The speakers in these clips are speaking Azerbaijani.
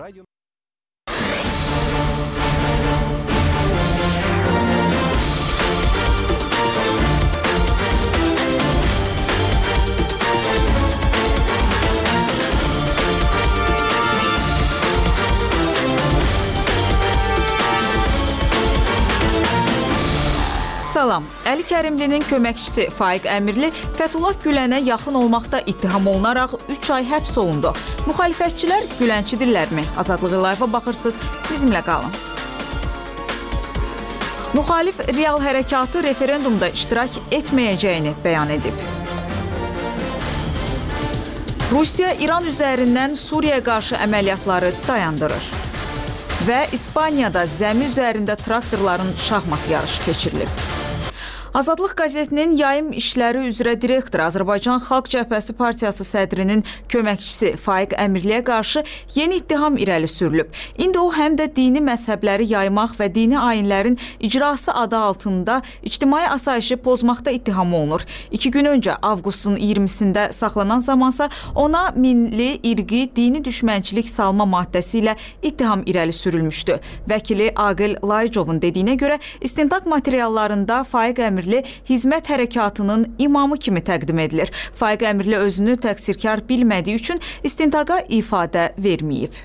Salam, Əli Kərimlinin köməkçisi Faiq Əmirli Fəthullah Gülənə yaxın olmaqda ittiham olunaraq 3 ay həbs olundu. Müxalifətçilər Gülənçidirlərmi? Azadlığı Live-a baxırsınız, bizimlə qalın. Müxalif Real Hərəkatı referendumda iştirak etməyəcəyini bəyan edib. Rusiya İran üzərindən Suriyaya qarşı əməliyyatları dayandırır. Və İspaniyada zəmi üzərində traktorların şahmat yarışı keçirilib. Azadlıq qəzetinin yayım işləri üzrə direktoru Azərbaycan Xalq Cəbhəsi Partiyası sədrinin köməkçisi Faiq Əmirliyə qarşı yeni ittiham irəli sürülüb. İndi o həm də dini məzhəbləri yaymaq və dini ayinlərin icrası adı altında ictimai asayişi pozmaqda ittiham olunur. 2 gün öncə avqustun 20-sində saxlanan zamansa ona milli, irqi, dini düşmənçilik salma maddəsi ilə ittiham irəli sürülmüşdü. Vəkili Aqil Layıcovun dediyinə görə istintaq materiallarında Faiq Əmirli hizmət hərəkatının imamı kimi təqdim edilir. Faiq Əmirli özünü təqsirkar bilmədiyi üçün istintaqa ifadə verməyib.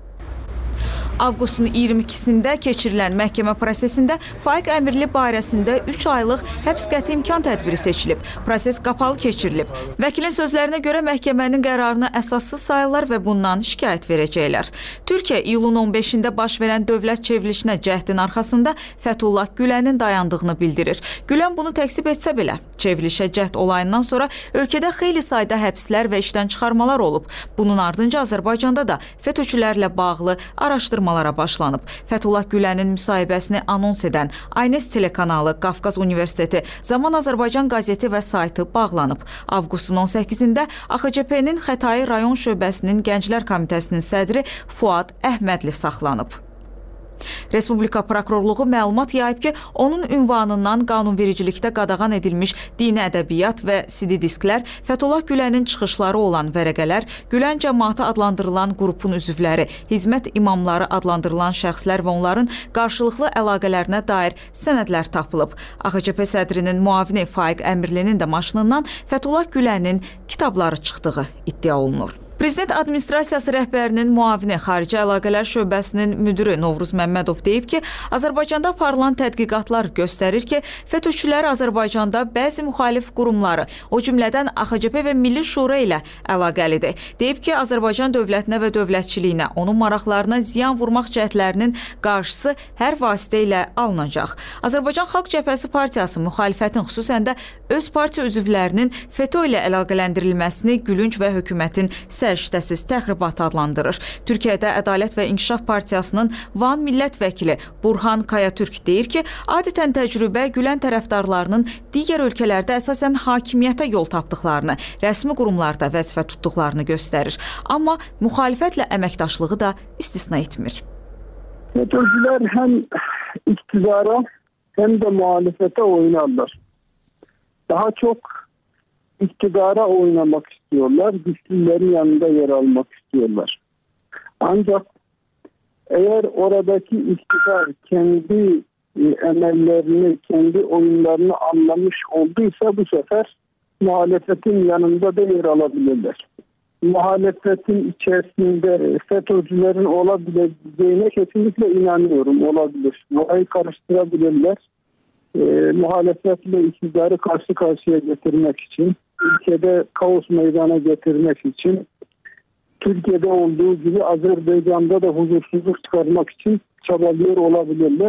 Avqustun 22-sində keçirilən məhkəmə prosesində Faiq Əmirli barəsində 3 aylıq həbs qəti imkan tədbiri seçilib. Proses qapalı keçirilib. Vəkilin sözlərinə görə məhkəmənin qərarını əsassız sayırlar və bundan şikayət verəcəklər. Türkiyə iyulun 15-də baş verən dövlət çevrilişinə cəhdin arxasında Fəthullah Gülənin dayandığını bildirir. Gülən bunu təksib etsə belə, çevrilişə cəhd olayından sonra ölkədə xeyli sayda həbslər və işdən çıxarmalar olub. Bunun ardınca Azərbaycanda da FETÖ-çülərlə bağlı araşdırmalara başlanıb. Fəthullah Gülənin müsahibəsini anons edən Aynes telekanalı, Qafqaz Universiteti, Zaman Azərbaycan qəzeti və saytı bağlanıb. Avqustun 18-də AXCP-nin Xətai rayon şöbəsinin Gənclər Komitəsinin sədri Fuad Əhmədli saxlanıb. Respublika prokurorluğu məlumat yayıb ki, onun ünvanından qanunvericilikdə qadağan edilmiş dini ədəbiyyat və CD disklər, Fəthullah Gülənin çıxışları olan vərəqələr, Gülən cəmaatı adlandırılan qrupun üzvləri, hizmət imamları adlandırılan şəxslər və onların qarşılıqlı əlaqələrinə dair sənədlər tapılıb. AXCP sədrinin müavini Faiq Əmirlinin də maşınından Fəthullah Gülənin kitabları çıxdığı iddia olunur. Prezident Administrasiyası rəhbərinin müavini Xarici Əlaqələr Şöbəsinin müdiri Novruz Məmmədov deyib ki, Azərbaycanda aparılan tədqiqatlar göstərir ki, FETÖ-çülər Azərbaycanda bəzi müxalif qurumları, o cümlədən AXCP və Milli Şura ilə əlaqəlidir. Deyib ki, Azərbaycan dövlətinə və dövlətçiliyinə, onun maraqlarına ziyan vurmaq cəhdlərinin qarşısı hər vasitə ilə alınacaq. Azərbaycan Xalq Cəbhəsi Partiyası müxalifətin, xüsusən də öz partiya üzvlərinin FETÖ ilə əlaqələndirilməsini gülünc və hökumətin səriştəsiz təxribat adlandırır. Türkiyədə Ədalət və İnkişaf Partiyasının Van millət vəkili Burhan Kayatürk deyir ki, adətən təcrübə Gülən tərəfdarlarının digər ölkələrdə əsasən hakimiyyətə yol tapdıqlarını, rəsmi qurumlarda vəzifə tutduqlarını göstərir. Amma müxalifətlə əməkdaşlığı da istisna etmir. FETÖ'cülər həm iktidara, həm də muhalefete oynarlar. Daha çok iktidara oynamak istiyorlar, güçlülerin yanında yer almak istiyorlar. Ancak eğer oradaki iktidar kendi emellerini, kendi oyunlarını anlamış olduysa bu sefer muhalefetin yanında da yer alabilirler. Muhalefetin içerisinde FETÖ'cülerin olabileceğine kesinlikle inanıyorum, olabilir. Orayı karıştırabilirler. Muhalefetle iktidarı karşı karşıya getirmek için, ülkede kaos meydana getirmek için, Türkiye'de olduğu gibi Azerbaycan'da da huzursuzluk çıkarmak için çabalıyor olabilirler.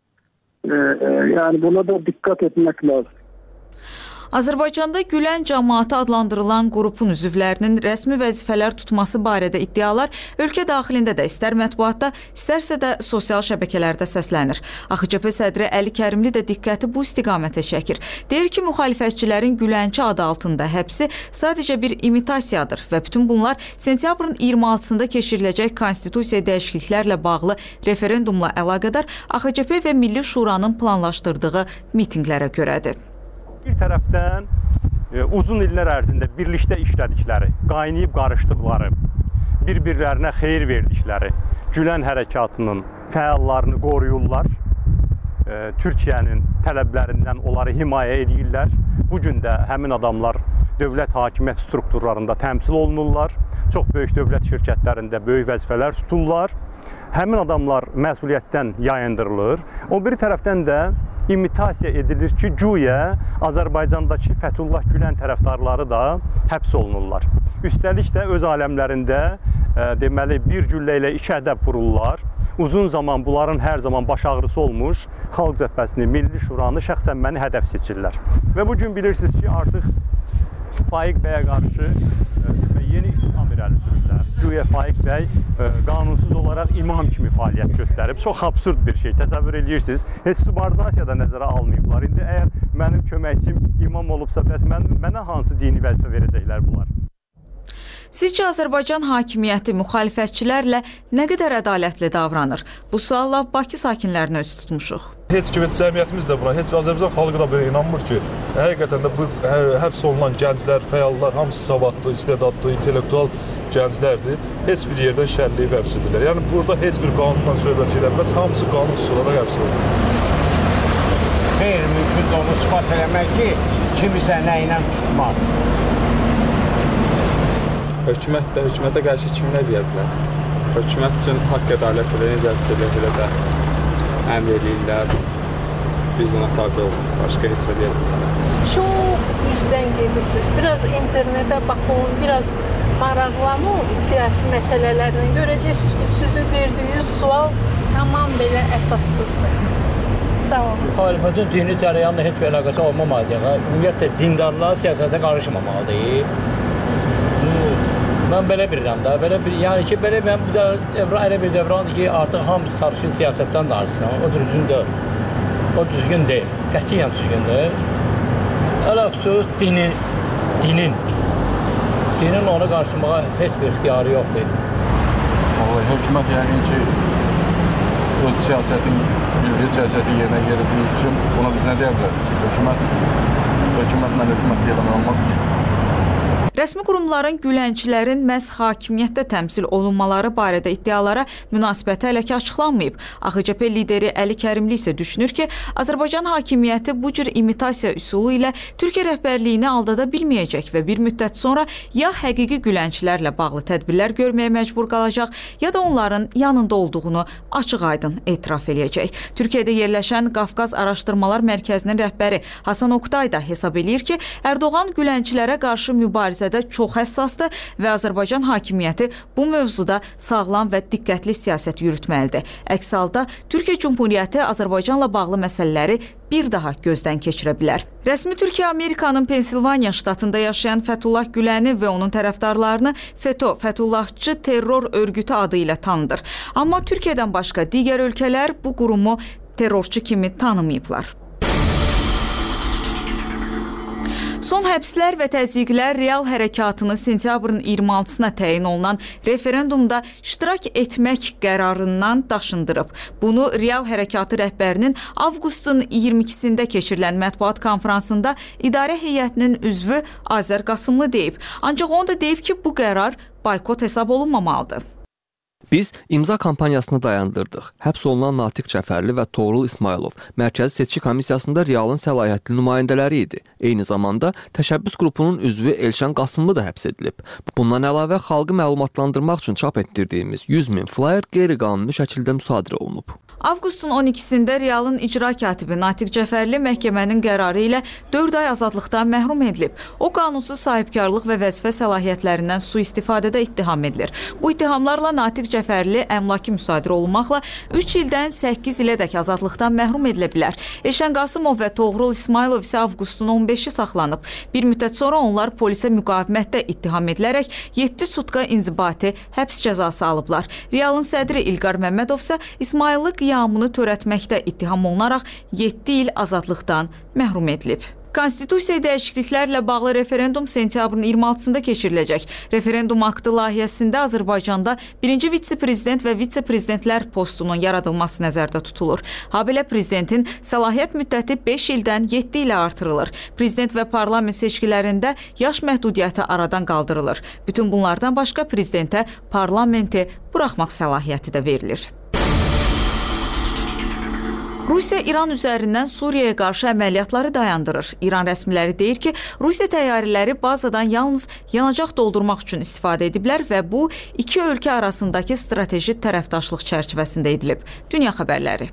Yani buna da dikkat etmek lazım. Azərbaycanda Gülən cəmaatı adlandırılan qrupun üzvlərinin rəsmi vəzifələr tutması barədə iddialar ölkə daxilində də istər mətbuatda, istərsə də sosial şəbəkələrdə səslənir. AXCP sədri Əli Kərimli də diqqəti bu istiqamətə çəkir. Deyir ki, müxalifətçilərin Gülənçi adı altında həbsi sadəcə bir imitasiyadır və bütün bunlar sentyabrın 26-sında keçiriləcək konstitusiya dəyişikliklərlə bağlı referendumla əlaqədar AXCP və Milli Şuranın planlaşdırdığı mitinqlərə görədir. Bir tərəfdən uzun illər ərzində birlikdə işlədikləri, qaynayıb qarışdıqları bir-birlərinə xeyir verdikləri Gülen hərəkatının fəallarını qoruyurlar. Türkiyənin tələblərindən onları himayə edirlər. Bugün də həmin adamlar dövlət hakimiyyət strukturlarında təmsil olunurlar. Çox böyük dövlət şirkətlərində böyük vəzifələr tuturlar. Həmin adamlar məsuliyyətdən yayındırılır. O bir tərəfdən də imitasiya edilir ki, güya Azərbaycandakı Fəthullah Gülen tərəfdarları da həbs olunurlar. Üstəlik də öz aləmlərində deməli bir güllə ilə iki hədəf vururlar. Uzun zaman bunların hər zaman baş ağrısı olmuş Xalq Cəbhəsini, Milli Şuranı şəxsən məni hədəf seçirlər. Və bugün bilirsiniz ki, artıq Faiq bəyə qarşı yeni ittiham irəli sürürlər. Güya Faiq bəy qanunsuz olaraq imam kimi fəaliyyət göstərib. Çox absurd bir şey. Təsəvvür edirsiniz. Heç subordinasiya da nəzərə almayıblar. İndi əgər mənim köməkçim imam olubsa, bəs mənə hansı dini vəzifə verəcəklər bunlar? Sizcə Azərbaycan hakimiyyəti müxalifətçilərlə nə qədər ədalətli davranır? Bu sualla Bakı sakinlərinə üz tutmuşuq. Heç kim, cəmiyyətimiz də buna, heç Azərbaycan xalqı da belə inanmır ki, həqiqətən də bu həbs olunan gənclər, fəallar, hamısı savadlı, istedadlı, intellektual gənclərdir. Heç bir yerdən şərliyib həbs edirlər. Yəni burada heç bir qanundan söhbət edilməz, hamısı qanunsuz olaraq həbs edilir. Qeyri-mümkün onu ispat eləmək ki, kimisə nə ilə tutmaz. Hökumətə qarşı kim nə deyə bilər? Hökumət üçün haqq ədalət elə, necə elə də əmr eləyirlər. Biz ona tabi olun, başqa heç nə deyə bilmirəm. Çox üstdən gedirsiniz. Biraz internetə baxın, biraz maraqlanın siyasi məsələlərlə. Görəcəksiniz ki, sizin verdiyiniz sual tamam belə əsassızdır. Sağ olun. Müxalifətin dini cərəyanla heç bir əlaqəsi olmamalıdır. Ümumiyyətlə, dindarlar siyasətə qarışmamalıdır. Mən belə bilirəm də, yəni ki, belə elə bir dövrandır ki, artıq hamısı sarışın siyasətdən danışsın. O düzgün deyil, qətiyyən düzgün deyil. Ələxüsus dinin onu qarşılamağa heç bir ixtiyarı yoxdur. Hökumət yəqin ki, öz siyasəti yerinə yeritdiyi üçün buna biz nə deyə bilərik ki, hökumətlə deyə olmaz ki. Rəsmi qurumların Gülənçilərin məhz hakimiyyətdə təmsil olunmaları barədə iddialara münasibəti hələ ki açıqlanmayıb. AXCP lideri Əli Kərimli isə düşünür ki, Azərbaycan hakimiyyəti bu cür imitasiya üsulu ilə Türkiyə rəhbərliyini aldada bilməyəcək və bir müddət sonra ya həqiqi Gülənçilərlə bağlı tədbirlər görməyə məcbur qalacaq, ya da onların yanında olduğunu açıq-aydın etiraf eləyəcək. Türkiyədə yerləşən Qafqaz Araşdırmalar Mərkəzinin rəhbəri Hasan Oqtay da hesab eləyir ki, Ərdoğan Gülənçilərə qarşı mübarizə çox həssasdır və Azərbaycan hakimiyyəti bu mövzuda sağlam və diqqətli siyasət yürütməlidir. Əks halda Türkiyə Cümhuriyyəti Azərbaycanla bağlı məsələləri bir daha gözdən keçirə bilər. Rəsmi Türkiyə Amerikanın Pensilvaniya ştatında yaşayan Fəthullah Güləni və onun tərəfdarlarını FETÖ, Fəthullahçı terror örgütü adı ilə tanıdır. Amma Türkiyədən başqa digər ölkələr bu qurumu terrorçu kimi tanımayıblar. Son həbslər və təzyiqlər real hərəkatını sentyabrın 26-sına təyin olunan referendumda iştirak etmək qərarından daşındırıb. Bunu real hərəkatı rəhbərinin avqustun 22-sində keçirilən mətbuat konfransında idarə heyətinin üzvü Azər Qasımlı deyib. Ancaq onu da deyib ki, bu qərar boykot hesab olunmamalıdır. Biz imza kampaniyasını dayandırdıq. Həbs olunan Natiq Cəfərli və Toğrul İsmailov Mərkəzi Seçki Komissiyasında realın səlahiyyətli nümayəndələri idi. Eyni zamanda təşəbbüs qrupunun üzvü Elşən Qasımlı da həbs edilib. Bundan əlavə xalqı məlumatlandırmaq üçün çap etdirdiyimiz 100.000 flyer qeyri-qanuni şəkildə müsadirə olunub. Avqustun 12-sində realın icra katibi Natiq Cəfərli məhkəmənin qərarı ilə 4 ay azadlıqdan məhrum edilib. O, qanunsuz sahibkarlıq və vəzifə səlahiyyətlərindən sui-istifadədə ittiham edilir. Bu ittihamlarla Natiq Cəfərli əmlaki müsadirə olunmaqla 3 ildən 8 ilədək azadlıqdan məhrum edilə bilər. Elşən Qasımov və Toğrul İsmailov isə avqustun 15-i saxlanıb. Bir müddət sonra onlar polisə müqavimətdə ittiham edilərək 7 sutka inzibati həbs cəzası alıblar. Realın sədri İlqar Məmmədov isə İsmailli qiyamını törətməkdə ittiham olunaraq 7 il azadlıqdan məhrum edilib. Konstitusiya dəyişikliklərlə bağlı referendum sentyabrın 26-sında keçiriləcək. Referendum aktı layihəsində Azərbaycanda birinci vitse-prezident və vitse-prezidentlər postunun yaradılması nəzərdə tutulur. Habelə prezidentin səlahiyyət müddəti 5 ildən 7 ilə artırılır. Prezident və parlament seçkilərində yaş məhdudiyyəti aradan qaldırılır. Bütün bunlardan başqa prezidentə parlamenti buraxmaq səlahiyyəti də verilir. Rusiya İran üzərindən Suriyaya qarşı əməliyyatları dayandırır. İran rəsmiləri deyir ki, Rusiya təyyarələri bazadan yalnız yanacaq doldurmaq üçün istifadə ediblər və bu, iki ölkə arasındakı strateji tərəfdaşlıq çərçivəsində edilib. Dünya xəbərləri.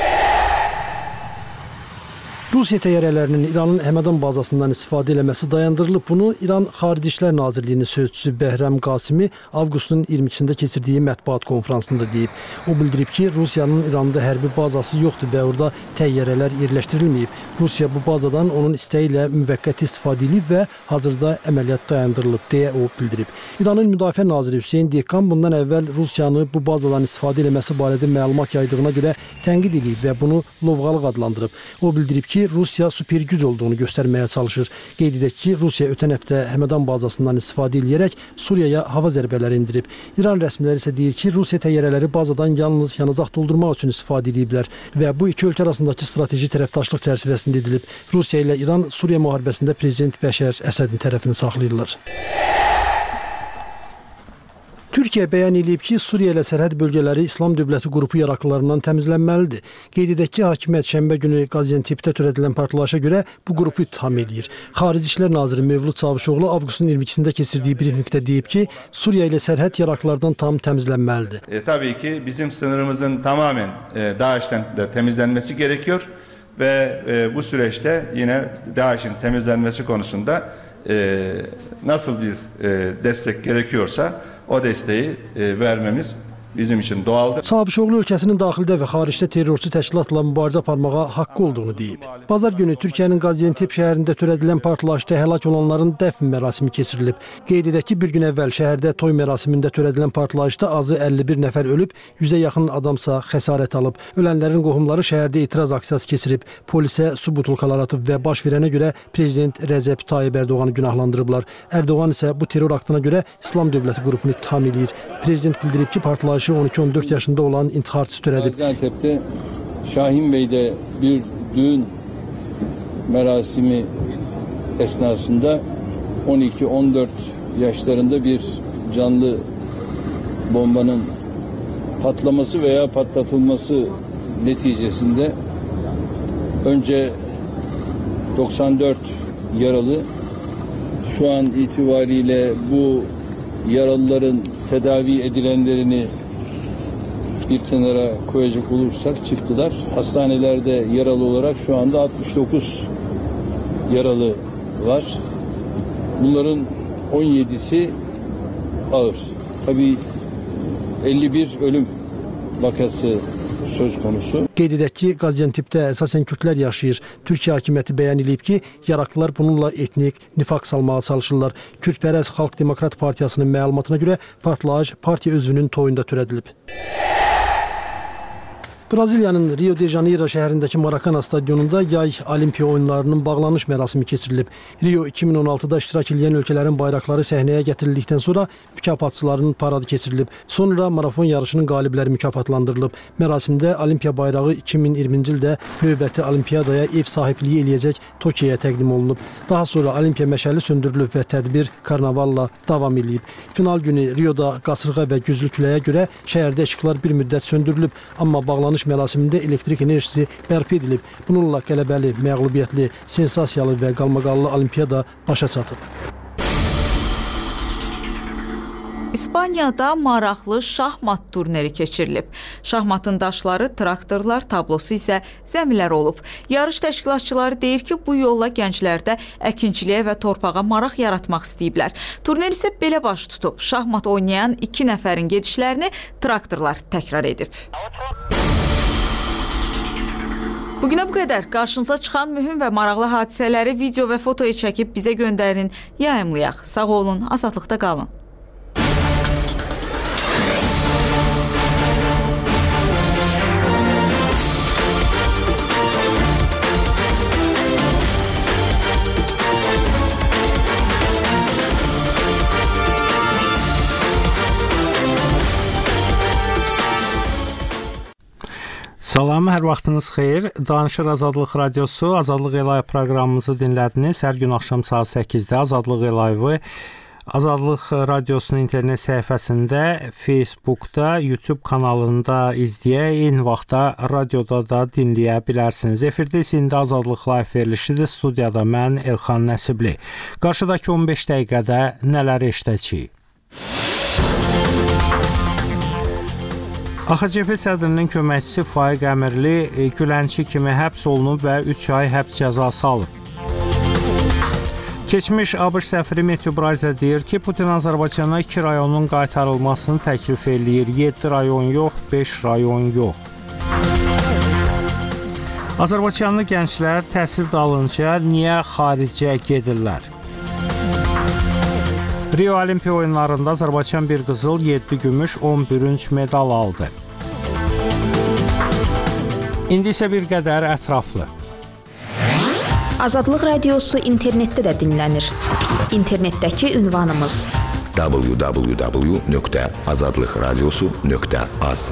Rusiya təyyarələrinin İranın Həmədan bazasından istifadə eləməsi dayandırılıb. Bunu İran Xarici İşlər Nazirliyinin sözçüsü Bəhrəm Qasimi avqustun 22-sində keçirdiyi mətbuat konfransında deyib. O bildirib ki, Rusiyanın İranda hərbi bazası yoxdur və orada təyyarələr yerləşdirilməyib. Rusiya bu bazadan onun istəyi ilə müvəqqəti istifadə edib və hazırda əməliyyat dayandırılıb, deyə o bildirib. İranın Müdafiə naziri Hüseyn Dehqan bundan əvvəl Rusiyanı bu bazadan istifadə eləməsi barədə məlumat yaydığına görə tənqid edib və bunu lovğalıq adlandırıb. O bildirib ki, Rusiya super güc olduğunu göstərməyə çalışır. Qeyd edək ki, Rusiya ötən həftə Həmədan bazasından istifadə edərək Suriyaya hava zərbələri indirib. İran rəsmiləri isə deyir ki, Rusiya təyyarələri bazadan yalnız yanacaq doldurmaq üçün istifadə ediblər və bu iki ölkə arasındakı strateji tərəfdaşlıq çərçivəsində edilib. Rusiya ilə İran Suriya müharibəsində prezident Bəşər Əsədin tərəfini saxlayırlar. Türkiyə bəyan edib ki, Suriya ilə sərhəd bölgələri İslam Dövləti qrupu yaraqlılarından təmizlənməlidir. Qeyd edək ki, hakimiyyət şənbə günü Qaziantepdə törədilən partlayışa görə bu qrupu ittiham edir. Xarici İşlər naziri Mövlud Çavuşoğlu avqustun 22-sində keçirdiyi brifinqdə deyib ki, Suriya ilə sərhəd yaraqlılardan tam təmizlənməlidir. Tabii ki, bizim sınırımızın tamamen DAEŞ'ten de temizlenmesi gerekiyor ve bu süreçte yine DAEŞ'in temizlenmesi konusunda nasıl bir destek gerekiyorsa o desteği vermemiz bizim için doğaldır. Çavuşoğlu ölkəsinin daxildə və xaricdə terrorçu təşkilatla mübarizə aparmağa haqqı olduğunu deyib. Bazar günü Türkiyənin Qaziantep şəhərində törədilən partlayışda həlak olanların dəfn mərasimi keçirilib. Qeyd edək ki, bir gün əvvəl şəhərdə toy mərasimində törədilən partlayışda azı 51 nəfər ölüb, 100-ə yaxın adamsa xəsarət alıb. Ölənlərin qohumları şəhərdə etiraz aksiyası keçirib, polisə su butulkalar atıb və baş verənə görə Prezident Rəcəb Tayyib Ərdoğanı günahlandırıblar. Ərdoğan isə bu terror aktına görə İslam Dövləti qrupunu ittiham edir. Prezident bildirib ki, partlayış 12-14 yaşında olan intiharçı törədib. Gaziantep'te Şahin Bey'de bir düğün merasimi esnasında 12-14 yaşlarında bir canlı bombanın patlaması veya patlatılması neticesinde önce 94 yaralı, şu an itibariyle bu yaralıların tedavi edilenlerini bir kenara koyacak olursak çıktılar. Hastanelerde yaralı olarak şu anda 69 yaralı var. Bunların 17'si ağır. Tabii 51 ölüm vakası söz konusu. Qeyd edək ki, Qaziantepdə əsasən Kürdlər yaşayır. Türkiyə hakimiyyəti bəyan edib ki, yaraqlılar bununla etnik nifaq salmağa çalışırlar. Kürdpərəst Xalq Demokrat Partiyasının məlumatına görə partlayış partiya üzvünün toyunda törədilib. Braziliyanın Rio de Janeiro şəhərindəki Maracana stadionunda yay Olimpiya oyunlarının bağlanış mərasimi keçirilib. Rio 2016-da iştirak edən ölkələrin bayraqları səhnəyə gətirildikdən sonra mükafatçıların paradı keçirilib. Sonra marafon yarışının qalibləri mükafatlandırılıb. Mərasimdə Olimpiya bayrağı 2020-ci ildə növbəti Olimpiyadaya ev sahibliyi eləyəcək Tokyoya təqdim olunub. Daha sonra Olimpiya məşəli söndürülüb və tədbir karnavalla davam edib. Final günü Rioda qasırğa və güclü küləyə görə şəhərdə işıqlar bir müddət söndürülüb, amma bağlanış mərasimində elektrik enerjisi bərpa edilib. Bununla qələbəli, məğlubiyyətli, sensasiyalı və qalmaqallı Olimpiyada başa çatıb. İspaniyada maraqlı şahmat turniri keçirilib. Şahmatın daşları, traktorlar, tablosu isə zəmilər olub. Yarış təşkilatçıları deyir ki, bu yolla gənclərdə əkinçiliyə və torpağa maraq yaratmaq istəyiblər. Turnir isə belə baş tutub. Şahmat oynayan 2 nəfərin gedişlərini traktorlar təkrar edib. Bugünə bu qədər. Qarşınıza çıxan mühüm və maraqlı hadisələri video və fotoya çəkib bizə göndərin, yayımlayaq. Sağ olun, azadlıqda qalın. Salam, hər vaxtınız xeyir. Danışır Azadlıq Radiosu, Azadlıq Elayı proqramımızı dinlədiniz. Hər gün axşam saat 8-də Azadlıq Elayı Azadlıq Radiosunun internet səhifəsində, Facebookda, YouTube kanalında izləyə, eyni vaxtda radioda da dinləyə bilərsiniz. Efirdə isə indi Azadlıq Live verilişidir. Studiyada mən Elxan Nəsibli. Qarşıdakı 15 dəqiqədə nələr eşidəcəyik? AXCP sədrinin köməkçisi Faiq Əmirli Gülənçi kimi həbs olunub və 3 ay həbs cəzası alıb. Keçmiş ABŞ səfiri Matthew Bryce deyir ki, Putin Azərbaycana 2 rayonun qaytarılmasını təklif eləyir. 7 rayon yox, 5 rayon yox. Azərbaycanlı gənclər təhsil dalınca niyə xaricə gedirlər? Rio Olimpiya oyunlarında Azərbaycan 1 qızıl, 7 gümüş, 10 bürünc medal aldı. İndi isə bir qədər ətraflı. Azadlıq Radiosu internetdə də dinlənir. İnternetdəki ünvanımız www.azadlıqradiosu.az.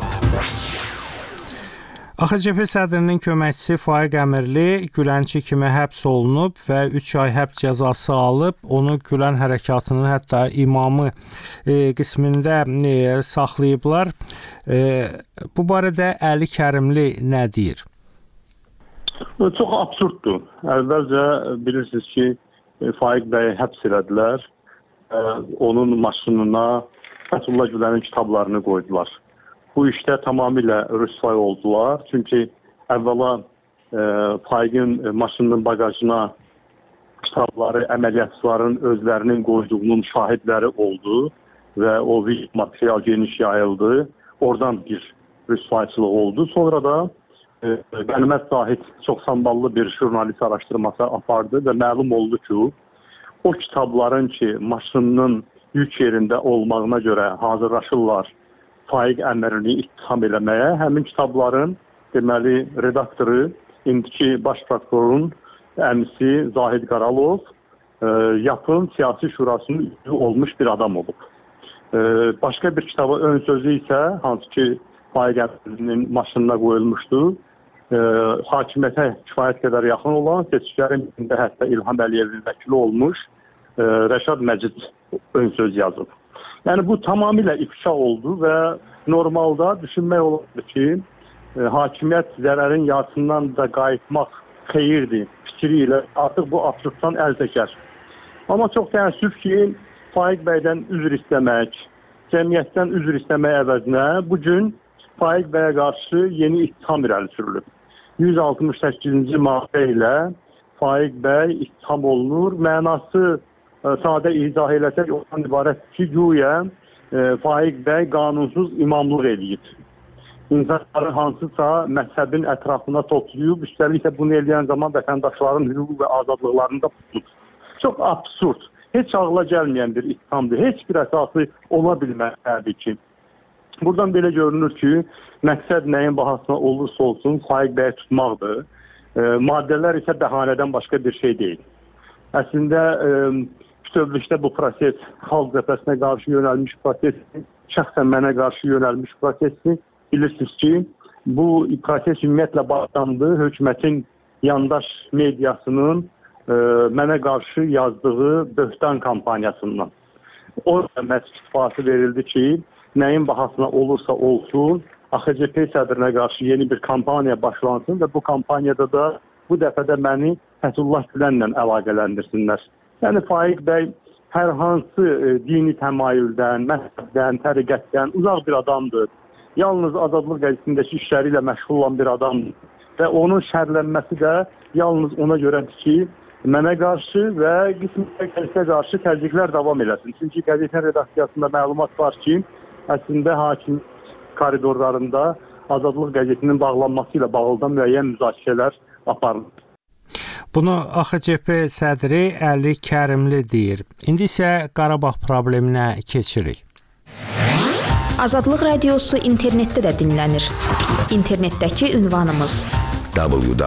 AXCP sədrinin köməkçisi Faiq Əmirli Gülənçi kimi həbs olunub və 3 ay həbs cəzası alıb. Onu Gülən hərəkatının hətta imamı qismində saxlayıblar. Bu barədə Əli Kərimli nə deyir? Çox absurddur. Əvvəlcə bilirsiniz ki, Faiq bəyi həbs elədilər. Onun maşınına Fəthullah Gülənin kitablarını qoydular. Bu işdə tamamilə rüsvay oldular. Çünki əvvəla Faiqin maşınının bagajına kitabları, əməliyyatçıların özlərinin qoyduğunun şahidləri oldu və o material geniş yayıldı. Oradan bir rüsvayçılıq oldu. Sonra da Qənimət Zahid çox samballı bir jurnalist araşdırması apardı və məlum oldu ki, o kitabların ki, maşınının yük yerində olmağına görə hazırlaşırlar Faiq Əmirli ittiham eləməyə. Həmin kitabların deməli redaktoru, indiki baş prokurorun əmisi Zahid Qaralov YAP-ın siyasi şurasının üzvü olmuş bir adam olub. Başqa bir kitabın ön sözü isə, hansı ki Faiq Əmirlinin maşınına qoyulmuşdu, hakimiyyətə kifayət qədər yaxın olan, seçkilərin birində hətta İlham Əliyevin vəkili olmuş Rəşad Məcid ön söz yazıb. Yəni bu tamamilə ifşa oldu və normalda düşünmək olardı ki, hakimiyyət zərərin yarısından da qayıtmaq xeyirdir fikri ilə artıq bu absurddan əl çəkər. Amma çox təəssüf ki, Faiq bəydən üzr istəmək, cəmiyyətdən üzr istəmək əvəzinə bugün Faiq bəyə qarşı yeni ittiham irəli sürülüb. 168-ci maddə ilə Faiq bəy ittiham olunur. Mənası sadə izah eləsək ondan ibarətdir ki, güya Faiq bəy qanunsuz imamlıq eləyib. İnsanları hansısa məzhəbin ətrafına toplayıb, üstəlik də bunu eləyən zaman vətəndaşların hüquq və azadlıqlarını da tutub. Çox absurd, heç ağla gəlməyən bir ittihamdır. Heç bir əsası ola bilməz təbii ki. Buradan belə görünür ki, məqsəd nəyin bahasına olursa olsun Faiq bəyi tutmaqdır. Maddələr isə bəhanədən başqa bir şey deyil. Əslində bütövlükdə bu proses xalq cəbhəsinə qarşı yönəlmiş prosesdir, şəxsən mənə qarşı yönəlmiş prosesdir. Bilirsiniz ki, bu proses ümumiyyətlə başlandı hökumətin yandaş mediasının mənə qarşı yazdığı böhtan kampaniyasından. Orada məhz istifası verildi ki, nəyin bahasına olursa olsun, AXCP sədrinə qarşı yeni bir kampaniya başlansın və bu kampaniyada da bu dəfə də məni Fəthullah Gülənlə əlaqələndirsinlər. Yəni Faiq bəy hər hansı dini təmayüldən, məzhəbdən, təriqətdən uzaq bir adamdır. Yalnız Azadlıq qəzetindəki işləri ilə məşğul olan bir adamdır. Və onun şərlənməsi də yalnız ona görədir ki, mənə qarşı və qismən qəzetə qarşı təzyiqlər davam eləsin. Çünki qəzetin redaksiyasında məlumat var ki, əslində hakim koridorlarında Azadlıq qəzetinin bağlanması ilə bağlı da müəyyən müzakirələr aparılır. Bunu AXCP sədri Əli Kərimli deyir. İndi isə Qarabağ probleminə keçirik. Azadlıq Radiosu internetdə də dinlənir. İnternetdəki ünvanımız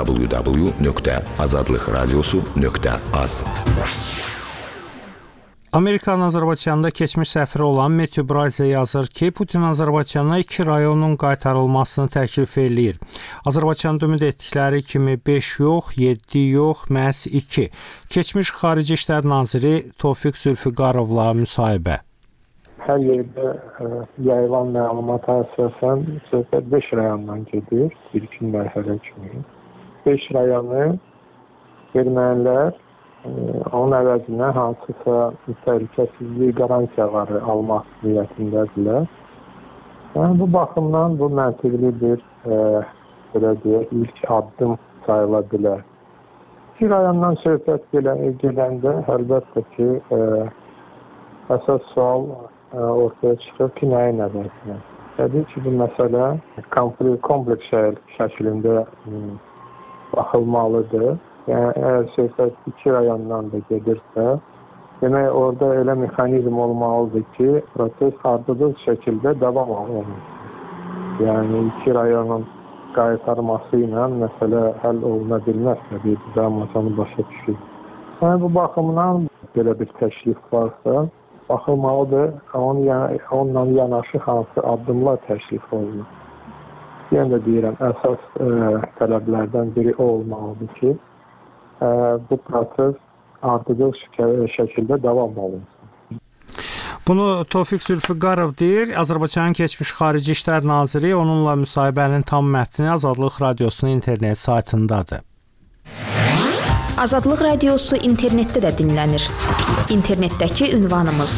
www.azadlıqradiosu.az. Amerikanın Azərbaycanda keçmiş səfiri olan Matthew Bryce yazır ki, Putin Azərbaycana 2 rayonun qaytarılmasını təklif eləyir. Azərbaycanda ümid etdikləri kimi 5 yox, 7 yox, məhz 2. Keçmiş Xarici İşlər Naziri Tofiq Zülfüqarovla müsahibə. Hər yerdə yayılan məlumata əsasən söhbət 5 rayondan gedir, ilkin mərhələ kimi. 5 rayonu ermənilər onun əvəzinə hansısa təhlükəsizlik qaransiyaları almaq niyyətindədirlər. Yəni, bu baxımdan bu məntiqli bir ilk addım sayıla bilər. 2 rayondan söhbət gedəndə əlbəttə ki, əsas sual ortaya çıxır ki, nəyə nəzərsinə? Təbii ki, bu məsələ kompleks şəklində baxılmalıdır. Yəni, əgər söhbət 2 rayondan da gedirsə, demək orada elə mexanizm olmalıdır ki, proses ardıcıl şəkildə davam olunur. Yəni, 2 rayonun qaytarması ilə məsələ həll oluna bilməzsə, bir dramasanı başa düşür. Yəni, bu baxımdan belə bir təklif varsa, baxılmalıdır, onunla yanaşı hansı addımlar təklif olunur. Yəni də deyirəm, əsas tələblərdən biri o olmalıdır ki, bu proses ardıcıl şəkildə davam olunsun. Bunu Tofiq Zülfüqarov deyir. Azərbaycanın keçmiş Xarici İşlər Naziri. Onunla müsahibənin tam mətni Azadlıq Radiosunun internet saytındadır. Azadlıq Radiosu internetdə də dinlənir. İnternetdəki ünvanımız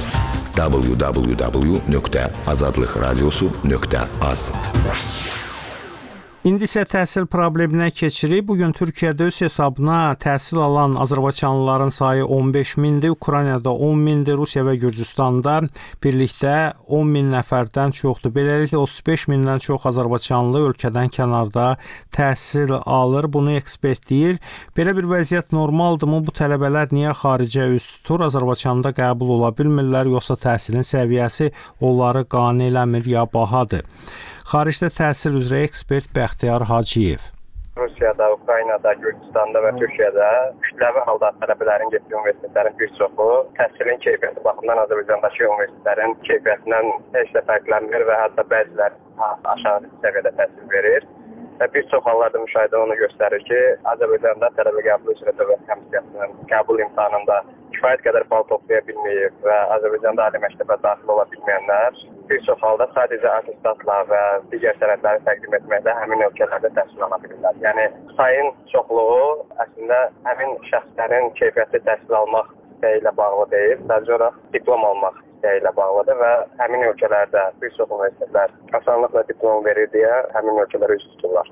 www.azadlıqradiosu.az. İndi isə təhsil probleminə keçirik. Bugün Türkiyədə öz hesabına təhsil alan azərbaycanlıların sayı 15 mindir, Ukraynada 10 mindir, Rusiya və Gürcüstanda birlikdə 10 min nəfərdən çoxdur. Beləliklə 35 mindən çox azərbaycanlı ölkədən kənarda təhsil alır. Bunu ekspert deyir. Belə bir vəziyyət normaldırmı? Bu tələbələr niyə xaricə üz tutur? Azərbaycanda qəbul ola bilmirlər, yoxsa təhsilin səviyyəsi onları qane eləmir ya bahadır? Xaricdə təhsil üzrə ekspert Bəxtiyar Hacıyev. Rusiyada, Ukraynada, Gürcüstanda və Türkiyədə kütləvi halda tələbələrin getdiyi universitetlərin bir çoxu təhsilin keyfiyyəti baxımından Azərbaycandakı universitetlərin keyfiyyətindən heç də fərqlənmir və hətta bəziləri aşağı səviyyədə təhsil verir. Və bir çox hallarda müşahidə onu göstərir ki, Azərbaycanda tələbə qəbul üzrə Dövlət Komissiyasının qəbul imtahanında kifayət qədər bal toplaya bilməyib və Azərbaycanda ali məktəbə daxil ola bilməyənlər bir çox halda sadəcə attestatla və digər sənədləri təqdim etməklə həmin ölkələrdə təhsil ala bilirlər. Yəni, sayın çoxluğu əslində həmin şəxslərin keyfiyyətli təhsil almaq istəyi ilə bağlı deyil, sadəcə olaraq diplom almaq istəyi ilə bağlıdır və həmin ölkələrdə bir çox universitetlər asanlıqla diplom verir deyə həmin ölkələrə üz tuturlar.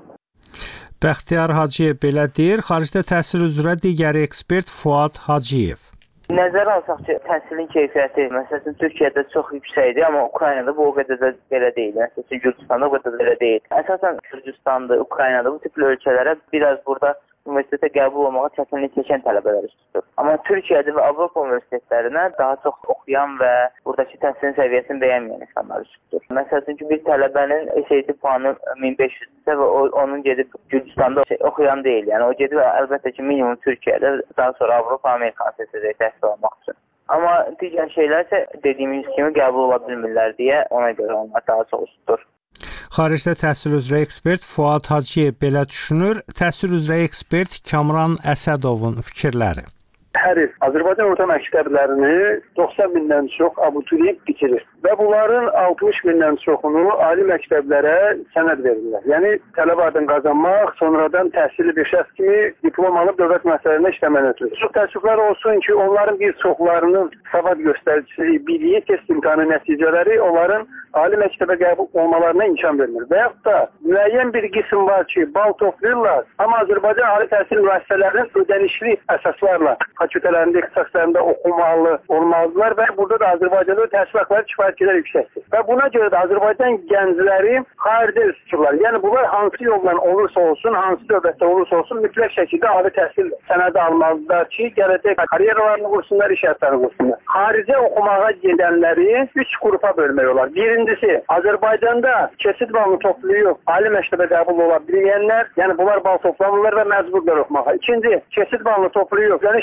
Bəxtiyar Hacıyev belə deyir. Xaricdə təhsil üzrə digər ekspert Fuad Hacıyev. Nəzərə alsaq ki, təhsilin keyfiyyəti, məsələn, Türkiyədə çox yüksəkdir, amma Ukraynada bu o qədər də belə deyil. Məsələn, Gürcüstanda o qədər də belə deyil. Əsasən Gürcüstanda, Ukraynada bu tipli ölkələrə biraz burada universitetə qəbul olmağa çətinlik çəkən tələbələr üz tutur. Amma Türkiyədə və Avropa universitetlərinə daha çox oxuyan və buradakı təhsilin səviyyəsini bəyənməyən insanlar üz tutur. Məsələn ki, bir tələbənin SAT puanı 1500-dürsə və onun gedib Gürcüstanda oxuyan deyil. Yəni o gedib əlbəttə ki, minimum Türkiyədə, daha sonra Avropa, Amerikan seçəcək təhsil almaq üçün. Amma digər şeylər isə dediyimiz kimi qəbul ola bilmirlər deyə ona görə onlar daha çox üz tutur. Xaricdə təhsil üzrə ekspert Fuad Hacıyev belə düşünür. Təhsil üzrə ekspert Kamran Əsədovun fikirləri. Hər il Azərbaycan orta məktəblərini 90 mindən çox abituriyent bitirir və bunların 60 mindən çoxunu ali məktəblərə sənəd verirlər. Yəni tələbə adını qazanmaq, sonradan təhsilli bir şəxs kimi diplom alıb dövlət müəssisələrində işləməni ötürür. Çox təəssüflər olsun ki, onların bir çoxlarının savad göstəricisi, biliyi, test imtahanı nəticələri onların ali məktəbə qəbul olmalarına imkan vermir. Və yaxud da müəyyən bir qism var ki, bal toplayırlar, amma Azərbaycan ali təhsil müəssisələrinin ödənişli əsaslarla fakültələrində, ixtisaslarında oxumalı olmalıdırlar və burada da Azərbaycanda təhsil haqqları kifayət qədər yüksəkdir. Və buna görə də Azərbaycan gəncləri xaricə üz tuturlar. Yəni bunlar hansı yolla olursa olsun, hansı dövlətdə olursa olsun mütləq şəkildə ali təhsil sənədi almalıdırlar ki, gələcək karyeralarını qursunlar, iş həyatlarını qursunlar. Xaricə oxumağa gedənləri 3 qrupa bölmək olar. Birincisi, Azərbaycanda keçid balını toplayıb ali məktəbə qəbul ola bilməyənlər, yəni bunlar bal toplamırlar və məcburlar oxumağa. İkinci, keçid balını toplayıb, yəni iş haqqını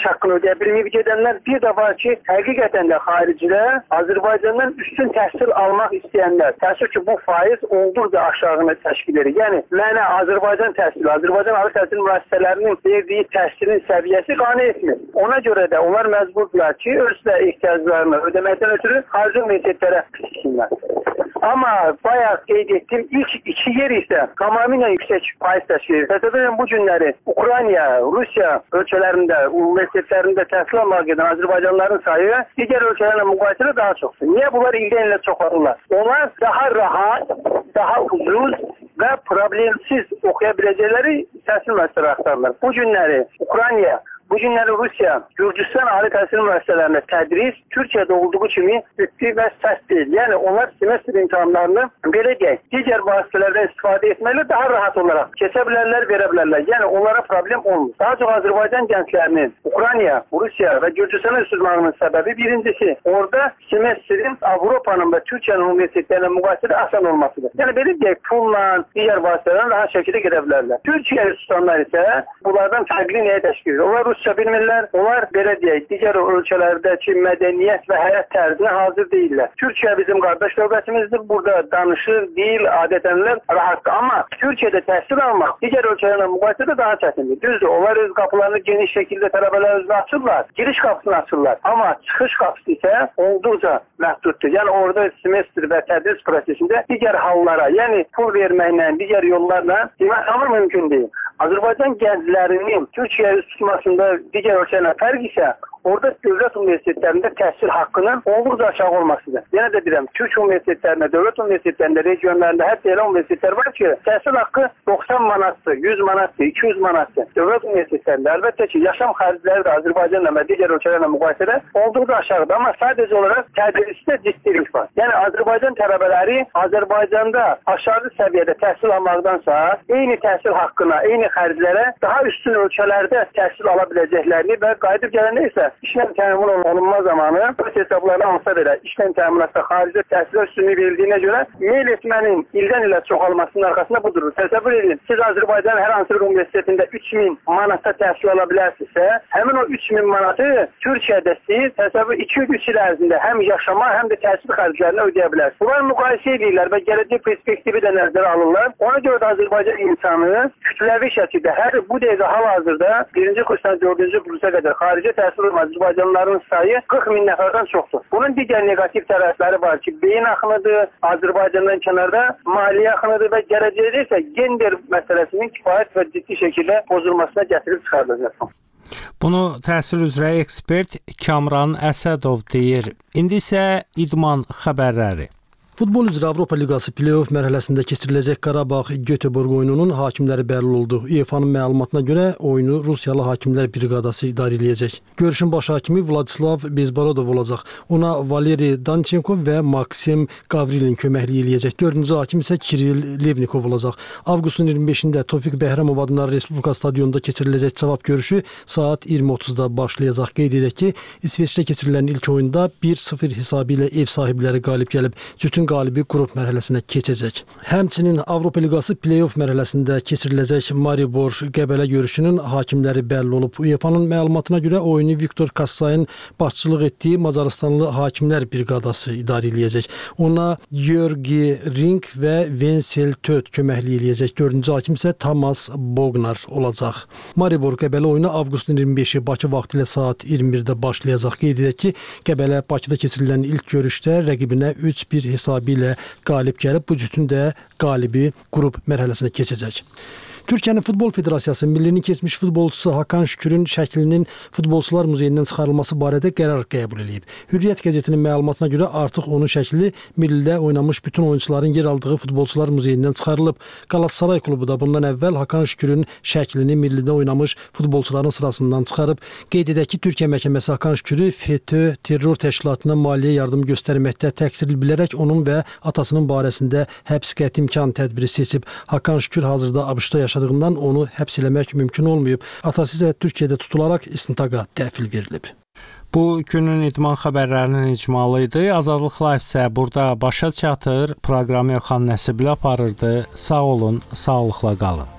edə bilməyib gedənlər, bir də var ki, həqiqətən də xaricilər Azərbaycandan üstün təhsil almaq istəyənlər. Təəssüf ki, bu faiz olduqca aşağını təşkil edir. Yəni, mənə Azərbaycan təhsili, Azərbaycan ali təhsil müəssisələrinin verdiyi təhsilin səviyyəsi qane etmir. Ona görə də onlar məcburdular ki, öz ehtiyaclarını ödəməkdən ötürü xarici universitetlərə gitsinlər. Amma bayaq qeyd etdim, ilk 2 yer isə tamamilə yüksək faiz təşkil edir. Təsəvvürən bu günləri Ukrayna, Rusiya ölkələrində, universitetlərində təhsil almaq gedən Azərbaycanlıların sayı digər ölkələrlə müqayisədə daha çoxdur. Niyə bunlar ildən ilə çoxalırlar? Onlar daha rahat, daha ucuz və problemsiz oxuya biləcəkləri təhsil müəssisələri axtarırlar. Bu günləri Ukrayna, bu günləri Rusiya, Gürcüstan ali təhsil müəssisələrində tədris Türkiyədə olduğu kimi ciddi və sərt deyil. Yəni onlar semestr imtahanlarını belə deyək, digər vasitələrdən istifadə etməklə daha rahat olaraq keçə bilərlər, verə bilərlər. Yəni onlara problem olmur. Daha çox Azərbaycan gənclərinin Ukrayna, Rusiya və Gürcüstana üstünlüğünün səbəbi birincisi, orada semestrin Avropanın və Türkiyənin universitetlərlə müqayisədə asan olmasıdır. Yəni belə deyək, pulla, digər vasitələrlə rahat şəkildə gedə bilərlər. Türkiyə üstünlər isə bunlardan fərqli nəyə təşkil edir? Onlar Rusça bilmirlər, onlar belə deyək, digər ölkələrdəki mədəniyyət və həyat tərzinə hazır deyirlər. Türkiyə bizim qardaş dövlətimizdir, burada danışır, dil, adət-ənənələr rahatdır. Amma Türkiyədə təhsil almaq digər ölkələrlə müqayisədə daha çətindir. Düzdür, onlar öz qapılarını geniş şəkildə tələbələr özünə açırlar, giriş qapısını açırlar. Amma çıxış qapısı isə olduqca məhduddur. Yəni orada semestr və tədris prosesində digər hallara, yəni pul verməklə, digər yollarla demək tamam mümkün deyil. Azərbaycan gənclərinin Türkiyə üst tutmasında digər ölkələrlə fərq isə orada dövlət universitetlərində təhsil haqqının olduqca aşağı olmasıdır. Yenə də deyirəm, Türk universitetlərində, dövlət universitetlərində, regionlarında hətta elə universitetlər var ki, təhsil haqqı 90 manatdır, 100 manatdır, 200 manatdır. Dövlət universitetlərində əlbəttə ki, yaşam xərcləri də Azərbaycanla və digər ölkələrlə müqayisədə olduqca aşağıdır. Amma sadəcə olaraq tədrisdə ciddilik var. Yəni Azərbaycan tələbələri Azərbaycanda aşağı səviyyədə təhsil almaqdansa, eyni təhsil haqqına, eyni xərclərə daha üstün ölkələrdə təhsil ala biləcəklərini və qayıdıb gələndə isə işlə təmin olunma zamanı öz hesablarına alsa belə işlə təminatda xaricdə təhsilə üstünlük verildiğine görə meyl etmənin ildən ilə çoxalmasının arxasında budur. Təsəvvür edin, siz Azərbaycan hər hansı bir universitetində 3000 manatda təhsil ala bilərsinizsə, həmin o 3000 manatı Türkiyədə siz təsəvvür 2-3 il ərzində həm yaşama, həm də təhsil xərclərini ödəyə bilərsiniz. Bunlar müqayisə edirlər və gələcək perspektivi də nəzərə alırlar. Ona görə də Azərbaycan insanı kütləvi şəkildə hər bu dəqiqə hal-hazırda 1-ci kursdan 4-cü kursa qədər xarici təhsil alan Azərbaycanlıların sayı 40 min nəfərdən çoxdur. Bunun digər negativ tərəfləri var ki, beyin axınıdır, Azərbaycandan kənarda maliyyə axınıdır və gələcəkdə isə gender məsələsinin kifayət və ciddi şəkildə pozulmasına gətirib çıxardacaq. Bunu təhsil üzrə ekspert Kamran Əsədov deyir. İndi isə idman xəbərləri. Futbol üzrə Avropa Liqası play-off mərhələsində keçiriləcək Qarabağ-Göteborq oyununun hakimləri bəlli oldu. UEFA-nın məlumatına görə oyunu Rusiyalı hakimlər briqadası idarə edəcək. Görüşün baş hakimi Vladislav Bezborodov olacaq. Ona Valeri Danchenko və Maksim Gavrilin köməklik eləyəcək. 4-cü hakim isə Kiril Levnikov olacaq. Avqustun 25-də Tofiq Bəhramov adına Respublika stadionunda keçiriləcək cavab görüşü saat 20:30-da başlayacaq. Qeyd edək ki, İsveçdə keçirilən ilk oyunda 1-0 hesabı ilə ev sahibləri qalib gəlib. Cütün qalibi qrup mərhələsinə keçəcək. Həmçinin Avropa Liqası play-off mərhələsində keçiriləcək Maribor Qəbələ görüşünün hakimləri bəlli olub. UEFA-nın məlumatına görə oyunu Viktor Kassayın başçılıq etdiyi Macarıstanlı hakimlər briqadası idarə edəcək. Ona Georgi Ring və Vencel Töt köməklik eləyəcək. 4-cü hakim isə Tamas Bognar olacaq. Maribor Qəbələ oyunu avqustun 25-i Bakı vaxtı ilə saat 21-də başlayacaq. Qeyd edək ki, Qəbələ Bakıda keçirilən ilk görüşdə rəqibinə 3-1 hesabı ilə qalib gəlib, bu cütün də qalibi qrup mərhələsinə keçəcək. Türkiyənin Futbol Federasiyası millinin keçmiş futbolçusu Hakan Şükürün şəklinin Futbolçular Muzeyindən çıxarılması barədə qərar qəbul edib. Hürriyyət qəzetinin məlumatına görə artıq onun şəkli millidə oynamış bütün oyuncuların yer aldığı Futbolçular Muzeyindən çıxarılıb. Galatasaray klubu da bundan əvvəl Hakan Şükürün şəklini millidə oynamış futbolçuların sırasından çıxarıb. Qeyd edək ki, Türkiyə məhkəməsi Hakan Şükürü FETÖ terror təşkilatına maliyyə yardım göstərməkdə təqsirli bilərək onun və atasının barəsində həbs qəti imkan tədbiri seçib. Hakan Şükür hazırda ABŞ-da yaşadığından onu həbs eləmək mümkün olmayıb. Atası isə Türkiyədə tutularaq istintaqa təhvil verilib. Bu günün idman xəbərlərinin icmalı idi. Azadlıq Live isə burada başa çatır. Proqramı Elxan Nəsibli aparırdı. Sağ olun, sağlıqla qalın.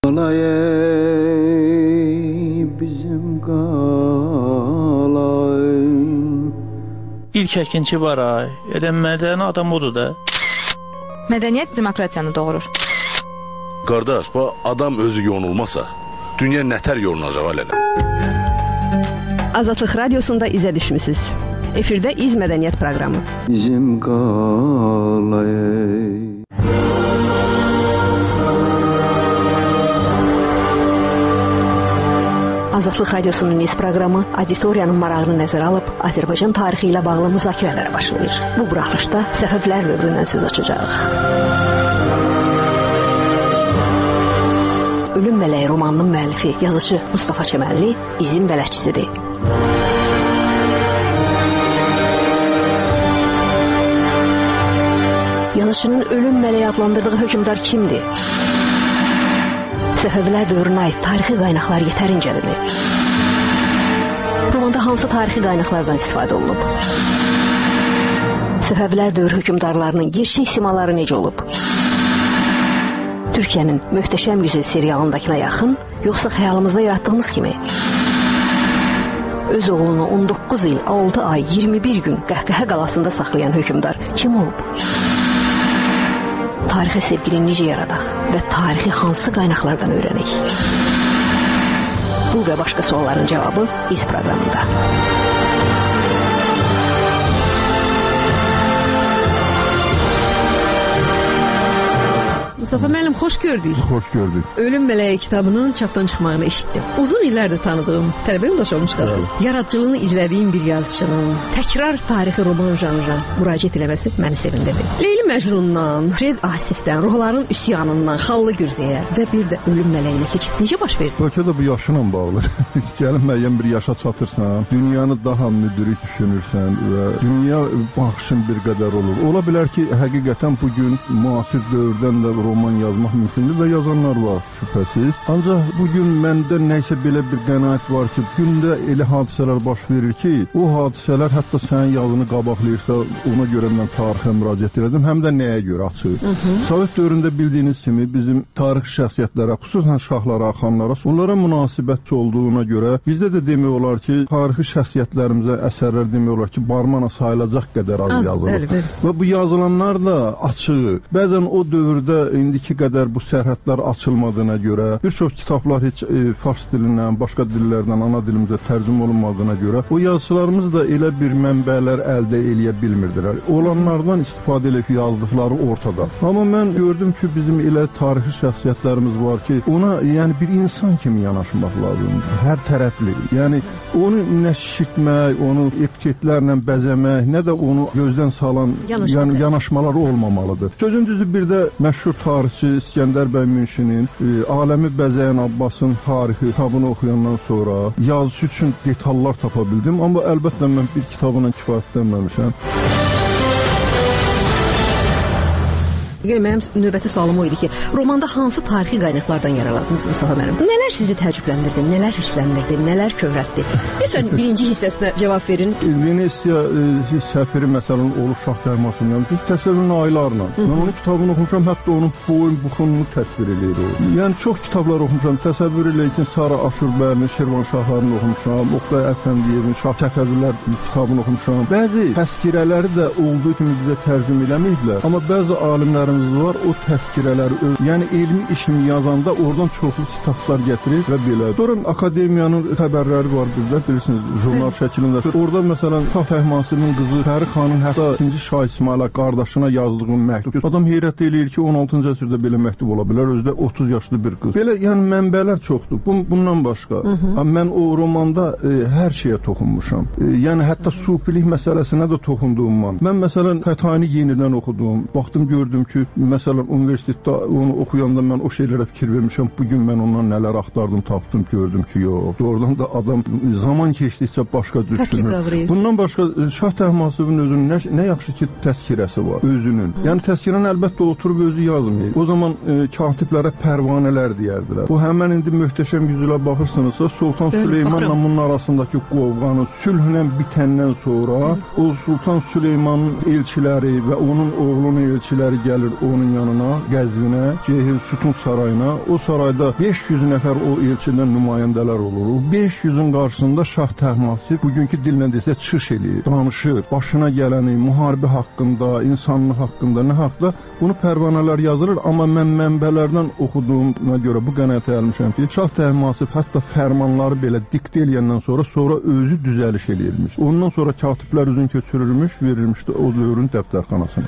Qalay bizim qalay. İlk əkinçi var ay. Elə mədəni adam odur da. Mədəniyyət demokratiyanı doğurur. Qardaş, bu adam özü yorulmasa, dünya nətər yorulacaq alələ? Azadlıq Radiosunda izə düşmüsünüz. Efirdə İz Mədəniyyət proqramı. Bizim qalay. Azadlıq Radiosunun İz proqramı auditoriyanın marağını nəzərə alıb Azərbaycan tarixi ilə bağlı müzakirələrə başlayır. Bu buraxılışda Səfəvilər dövründən söz açacağıq. Ölüm Mələyi romanının müəllifi, yazıcı Mustafa Çəmənli İzin bələdçisidir. Yazıcının Ölüm Mələyi adlandırdığı hökmdar kimdir? Səfəvilər dövrünə aid tarixi qaynaqlar yetərincədirmi? Romanda hansı tarixi qaynaqlardan istifadə olunub? Səfəvilər dövrü hökmdarlarının gerçək simaları necə olub? Türkiyənin Möhtəşəm Yüzel serialındakına yaxın, yoxsa xəyalımızda yaratdığımız kimi? Öz oğlunu 19 il, 6 ay, 21 gün Qəhqəhə qalasında saxlayan hökmdar kim olub? Tarixə sevgini necə yaradaq və tarixi hansı qaynaqlardan öyrənək? Bu və başqa sualların cavabı İz proqramında. Mustafa müəllim, xoş gördük. Xoş gördük. Ölüm Mələyi kitabının çapdan çıxmağını eşitdim. Uzun illərdir tanıdığım, tələbə yoldaş olmuşlar. Yaradıcılığını izlədiyim bir yazıçının təkrar tarixi roman janrına müraciət eləməsi məni sevindirdi. Leyli Məcnundan, Fred Asifdən, Ruhların üsyanından, Xallı Gürzəyə və bir də Ölüm Mələyinə keçid necə baş verdi? Bəlkə də bu yaşınla bağlı. Gəlin müəyyən bir yaşa çatırsan, dünyanı daha müdrik düşünürsən və dünya baxışın bir qədər olur. Ola bilər ki, həqiqətən bugün müasir dövrdən də roman yazmaq mümkündür və yazanlar var şübhəsiz. Ancaq bugün məndə nəysə belə bir qənaət var ki, gündə elə hadisələr baş verir ki, o hadisələr hətta sənin yazını qabaqlayırsa, ona görə mən tarixə müraciət elədim, həm də nəyə görə açıq. Sovet dövründə bildiyiniz kimi bizim tarixi şəxsiyyətlərə, xüsusən şahlara, xanlara, onlara münasibətçi olduğuna görə bizdə də demək olar ki, tarixi şəxsiyyətlərimizə əsərlər demək olar ki, barmana sayılacaq qədər az yazılır. Və bu yazılanlar da açıq. Bəzən o dövrdə indiki qədər bu sərhədlər açılmadığına görə, bir çox kitablar heç fars dilindən, başqa dillərdən ana dilimizə tərcümə olunmadığına görə, o yazıçılarımız da elə bir mənbələr əldə eləyə bilmirdilər. Olanlardan istifadə edib yazdıqları ortada. Amma mən gördüm ki, bizim elə tarixi şəxsiyyətlərimiz var ki, ona yəni bir insan kimi yanaşmaq lazımdır. Hər tərəfli. Yəni onu nə şişirtmək, onu etiketlərlə bəzəmək, nə də onu gözdən salan yanaşmalar olmamalıdır. Sözün düzü bir də məşhur tarixçi İskəndər bəy Münşinin Aləmi Bəzəyən Abbasın tarixi kitabını oxuyandan sonra yazısı üçün detallar tapa bildim. Amma əlbəttə mən bir kitabına kifayətlənməmişəm. Mənim növbəti sualım o idi ki, romanda hansı tarixi qaynaqlardan yaraladınız Mustafa müəllim? Nələr sizi təəccübləndirdi, nələr hissləndirdi, nələr kövrətdi? Lütfən birinci hissəsinə cavab verin. Venesiya səfiri məsələn olur Şah Təhmasinin yanında. Biz təsəvvürün aylarla. Mən onun kitabını oxumuşam, hətta onun boyun buxununu təsvir edir o. Yəni çox kitablar oxumuşam. Təsəvvür eləyək ki, Sara Aşurbəylinin Şirvanşahlarını oxumuşam, Oqtay Əfəndiyevin Şah Təfəvvürlər kitabını oxumuşam. Bəzi təzkirələri də olduğu kimi bizə tərcümə eləməyiblər. Amma bəzi alimlərimiz var, o təzkirələri, yəni elmi işini yazanda oradan çoxlu sitatlar gətirir və belə. Sonra akademiyanın xəbərləri var bizdə, bilirsiniz, jurnal şəklində. Orada məsələn Şah Təhmasibin qızı Fəri xanın hətta 2-ci Şah İsmayıla qardaşına yazdığı məktub. Adam heyrət eləyir ki, 16-cı əsrdə belə məktub ola bilər, özdə 30 yaşlı bir qız. Belə yəni mənbələr çoxdur. Bundan başqa. Mən o romanda hər şeyə toxunmuşam. Yəni hətta sufilik məsələsinə də toxunduğum. Mən məsələn Xətani yenidən oxudum. Baxdım, gördüm ki, məsələn, universitetdə onu oxuyanda mən o şeylərə fikir vermişəm. Bugün mən ondan nələr axtardım, tapdım, gördüm ki, yox. Doğrudan da adam zaman keçdikcə başqa düşünür. Bundan başqa Şah Təhmasibin özünün nə yaxşı ki, təzkirəsi var, özünün. Yəni təzkirəni əlbəttə oturub özü yazmayır. O zaman katiblərə pərvanələr deyərdilər. O həmən indi möhtəşəm yüzülə baxırsınızsa, Sultan Süleymanla bunun arasındakı qovğanı sülhlə bitəndən sonra o Sultan Süleymanın elçiləri və onun oğlunun elçiləri gəlir gətirir onun yanına, Qəzvinə, Sütun sarayına. O sarayda 500 nəfər o elçidən nümayəndələr olur. O 500-ün qarşısında Şah Təhmasib bugünkü dillə desə çıxış eləyir, danışır. Başına gələni, müharibə haqqında, insanlıq haqqında, nə haqqda bunu pərvanələr yazılır. Amma mən mənbələrdən oxuduğuma görə bu qənaətə gəlmişəm ki, Şah Təhmasib hətta fərmanları belə diktə eləyəndən sonra özü düzəliş eləyirmiş. Ondan sonra katiblər üzün köçürülmüş, verilmişdi o dövrün dəftərxanasına.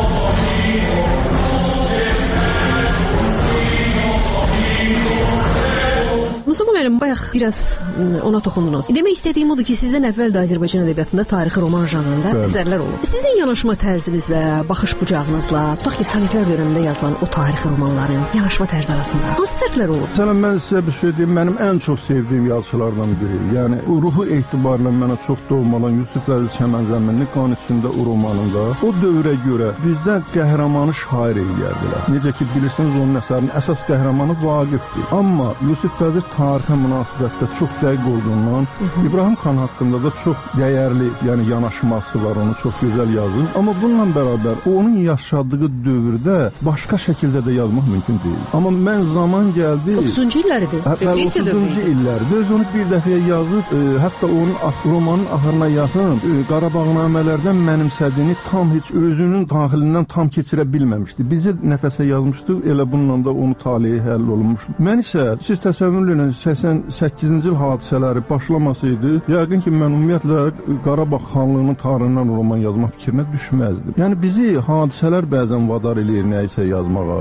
Mustafa müəllim, bayaq biraz ona toxundunuz. Demək istədiyim odur ki, sizdən əvvəl də Azərbaycan ədəbiyyatında tarixi roman janrında əsərlər olub. Sizin yanaşma tərzinizlə, baxış bucağınızla, tutaq ki, Sovetlər dövründə yazılan o tarixi romanların yanaşma tərzi arasında hansı fərqlər olub? Məsələn, mən sizə bir şey deyim, mənim ən çox sevdiyim yazıçılardan biri. Yəni, ruhu etibarla mənə çox doğmadan Yusif Əziz Çəmənzəminli Qan içində o romanında o dövrə görə bizdə qəhrəmanı şair eləyərdilər. Necə ki, bilirsiniz, onun əsərinin əsas qəhrəmanı Vaqifdir. Amma Yusif Əziz tarixə münasibətdə çox dəqiq olduğundan İbrahim xan haqqında da çox dəyərli, yəni yanaşması var, onu çox gözəl yazır. Amma bununla bərabər onun yaşadığı dövrdə başqa şəkildə də yazmaq mümkün deyil. Amma mən zaman gəldi... 30-cu illəridir. 30-cu illərdir. Öz onu bir dəfəyə yazıb, hətta onun romanın axırına yaxın Qarabağnamələrdən mənimsədiyini tam heç özünün daxilindən tam keçirə bilməmişdi. Bizi nəfəsə yazmışdı, elə bununla da onu taleyi həll olunmuşdu. Mən isə, siz təsəvvür edin, 88-ci il hadisələri başlamasaydı, yəqin ki, mən ümumiyyətlə Qarabağ xanlığının tarixindən roman yazmaq fikrinə düşməzdim. Yəni, bizi hadisələr bəzən vadar eləyir nəyisə yazmağa.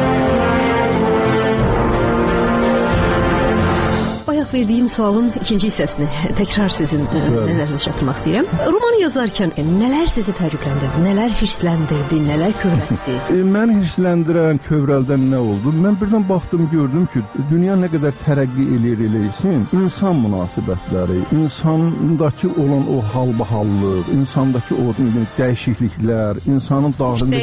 Bayaq verdiyim sualın ikinci hissəsini təkrar sizin nəzərinizə çatdırmaq istəyirəm. Romanı yazarkən nələr sizi təəccübləndirdi, nələr hirsləndirdi, nələr kövrəltdi? Məni hirsləndirən, kövrəldən nə oldu? Mən birdən baxdım, gördüm ki, dünya nə qədər tərəqqi eləyirsin, insan münasibətləri, insandakı olan o halbahallıq, insandakı o dəyişikliklər, insanın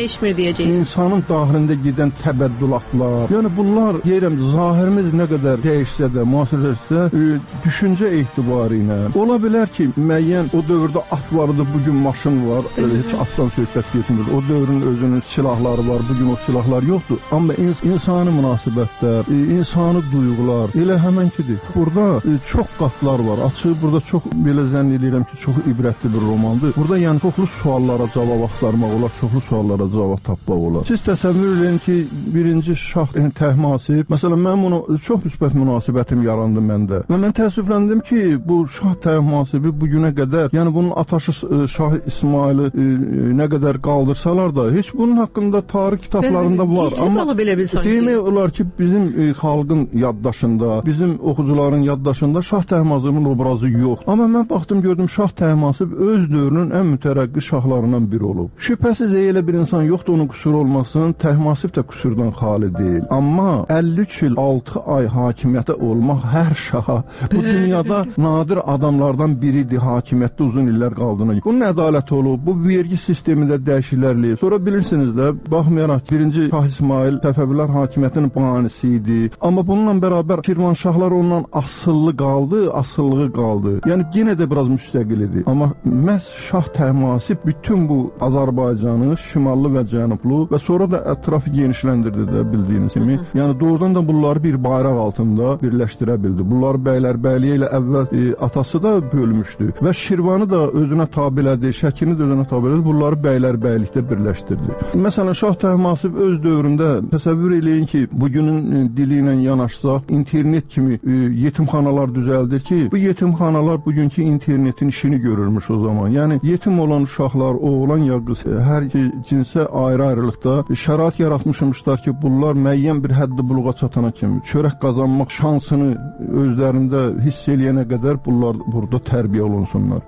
daxilində gedən təbəddülatlar, yəni bunlar, deyirəm, zahirimiz nə qədər dəyişsə də, müasirləşsə, düşüncə etibarı ilə ola bilər ki, müəyyən o dövrdə at vardı, bugün maşın var, heç atdan söhbət getmir. O dövrün özünün silahları var, bugün o silahlar yoxdur. Amma insani münasibətlər, insani duyğular elə həmənkidir. Burada çox qatlar var. Açıq, burada çox, belə zənn edirəm ki, çox ibrətli bir romandır. Burada yəni çoxlu suallara cavab axtarmaq olar, çoxlu suallara cavab tapmaq olar. Siz təsəvvür edin ki, birinci Şah Təhmasib, məsələn, mən bunu çox müsbət münasibətim yarandı məndə. Və mən təəssüfləndim ki, bu Şah Təhmasibi bugünə qədər, yəni bunun ataşı Şah İsmaili nə qədər qaldırsalar da, heç bunun haqqında tarix kitablarında var. Amma demək olar ki, bizim xalqın yaddaşında, bizim oxucuların yaddaşında Şah Təhmasibin obrazı yox. Amma mən baxdım, gördüm, Şah Təhmasib öz dövrünün ən mütərəqqi şahlarından biri olub. Şübhəsiz elə bir insan yoxdur, onun qüsuru olmasın, Təhmasib də qüsurdan xali deyil. Amma 53 il 6 ay hakimiyyətə olmaq hər şaha bu dünyada nadir adamlardan biridir, hakimiyyətdə uzun illər qaldığına. Bunun ədaləti olub, bu vergi sistemində dəyişikliklərlə. Sonra bilirsiniz də, baxmayaraq birinci Şah İsmail Səfəvilər hakimiyyətinin banisi idi. Amma bununla bərabər Şirvanşahlar ondan asıllı qaldı, asıllığı qaldı. Yəni yenə də biraz müstəqil idi. Amma məhz Şah Təhmasib bütün bu Azərbaycanı, şimallı və cənublu və sonra da ətrafı genişləndirdi də, bildiyiniz kimi. Yəni doğrudan da bunları bir bayraq altında birləşdirə bildi. Bunlar bəylərbəyliyi ilə əvvəl atası da bölmüşdü və Şirvanı da özünə tabilədi, Şəkini də özünə tabilədi. Bunları bəylərbəylikdə birləşdirdi. Məsələn, Şah Təhmasib öz dövründə təsəvvür eləyin ki, bugünün dili ilə yanaşsaq, internet kimi yetimxanalar düzəldir ki, bu yetimxanalar bugünkü internetin işini görürmüş o zaman. Yəni, yetim olan uşaqlar, oğlan ya qız, hər cinsə ayrı-ayrılıqda şərait yaratmışmışlar ki, bunlar müəyyən bir həddi buluğa çatana kimi çörək qazanmaq şansını özlərində hiss eləyənə qədər bunlar burada tərbiyə olunsunlar.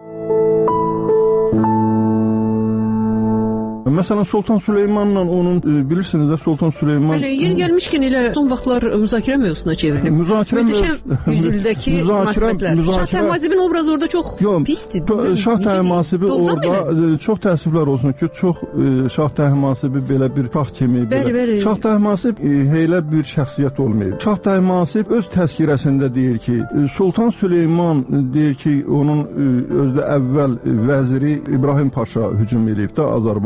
Məsələn, Sultan Süleymanla onun, bilirsiniz də, Sultan Süleyman... Bəli, yer gəlmişkən elə son vaxtlar müzakirə mövzusuna çevrilib. Möhtəşəm yüzyıldakı münasibətlər. Şah Təhmasibin obrazı orada çox pisdir. Şah Təhmasibi orada, çox təəssüflər olsun ki, çox Şah Təhmasibi belə bir şah kimi... Şah Təhmasib elə bir şəxsiyyət olmayıb. Şah Təhmasib öz təzkirəsində deyir ki, Sultan Süleyman deyir ki, onun özdə əvvəl vəziri İbrahim Paşa hücum edib də Azərbaycana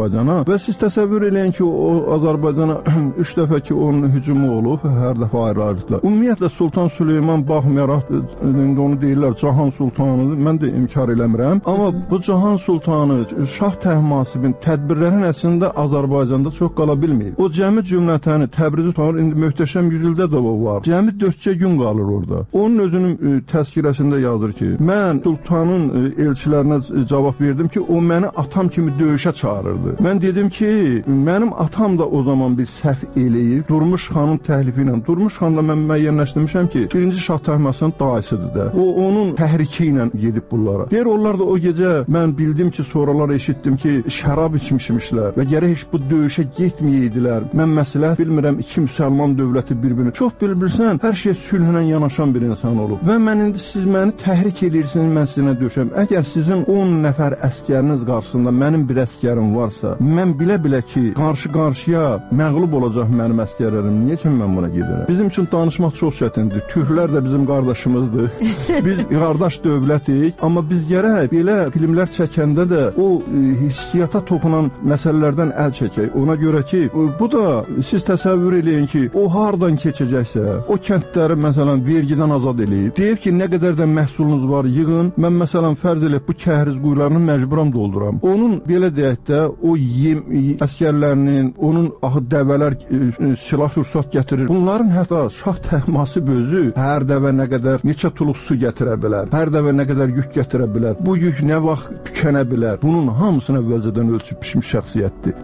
və siz təsəvvür eləyin ki, o Azərbaycana 3 dəfə ki, onun hücumu olub, hər dəfə ayrı-ayrılıqlar. Ümumiyyətlə Sultan Süleyman baxmayaraq, indi onu deyirlər Cahan Sultanı, mən də inkar eləmirəm, amma bu Cahan Sultanı, Şah Təhmasibin tədbirlərin əslində Azərbaycanda çox qala bilməyib. O cəmi cümlətəni Təbrizi tutar, indi möhtəşəm yüzüldə də o var. Cəmi 4 gün qalır orada. Onun özünün təzkirəsində yazır ki, mən Sultanın elçilərinə cavab verdim ki, o məni atam kimi döyüşə çağırırdı. Mən dedim ki, mənim atam da o zaman bir səhv eləyib, Durmuş xanın təhlifi ilə. Durmuş xanla mən müəyyənləşdirmişəm ki, 1-ci Şah Təhmasibin dayısıdır da. O, onun təhriki ilə gedib bunlara. Deyir, onlar da o gecə mən bildim ki, sonralar eşitdim ki, şərab içmişmişlər və gərək heç bu döyüşə getməyəydilər. Mən məsləhət bilmirəm, iki müsəlman dövləti bir-birini. Çox bilirsən, hər şey sülhlə yanaşan bir insan olub. Və mən indi siz məni təhrik edirsiniz, mən sizinlə döyüşəm. Əgər sizin 10 nəfər əskəriniz qarşısında mənim bir əskərim varsa, mən bilə-bilə ki, qarşı-qarşıya məğlub olacaq mənim əskərlərim. Niyə üçün mən buna gedirəm? Bizim üçün danışmaq çox çətindir. Türklər də bizim qardaşımızdır. Biz qardaş dövlətik, amma biz gərək belə filmlər çəkəndə də o hissiyata toxunan məsələlərdən əl çəkək. Ona görə ki, bu da siz təsəvvür eləyin ki, o hardan keçəcəksə, o kəndləri məsələn vergidən azad eləyib. Deyib ki, nə qədər də məhsulunuz var, yığın. Mən məsələn fərz eləyib bu kəhriz quyularını məcburam dolduram. Onun belə deyək də o əskərlərinin, onun axı dəvələr silah-sursat gətirir. Bunların hətta Şah Təhmasib özü hər dəvə nə qədər neçə tuluq su gətirə bilər, hər dəvə nə qədər yük gətirə bilər, bu yük nə vaxt tükənə bilər. Bunun hamısını əvvəlcədən ölçüb pişmiş şəxsiyyətdir.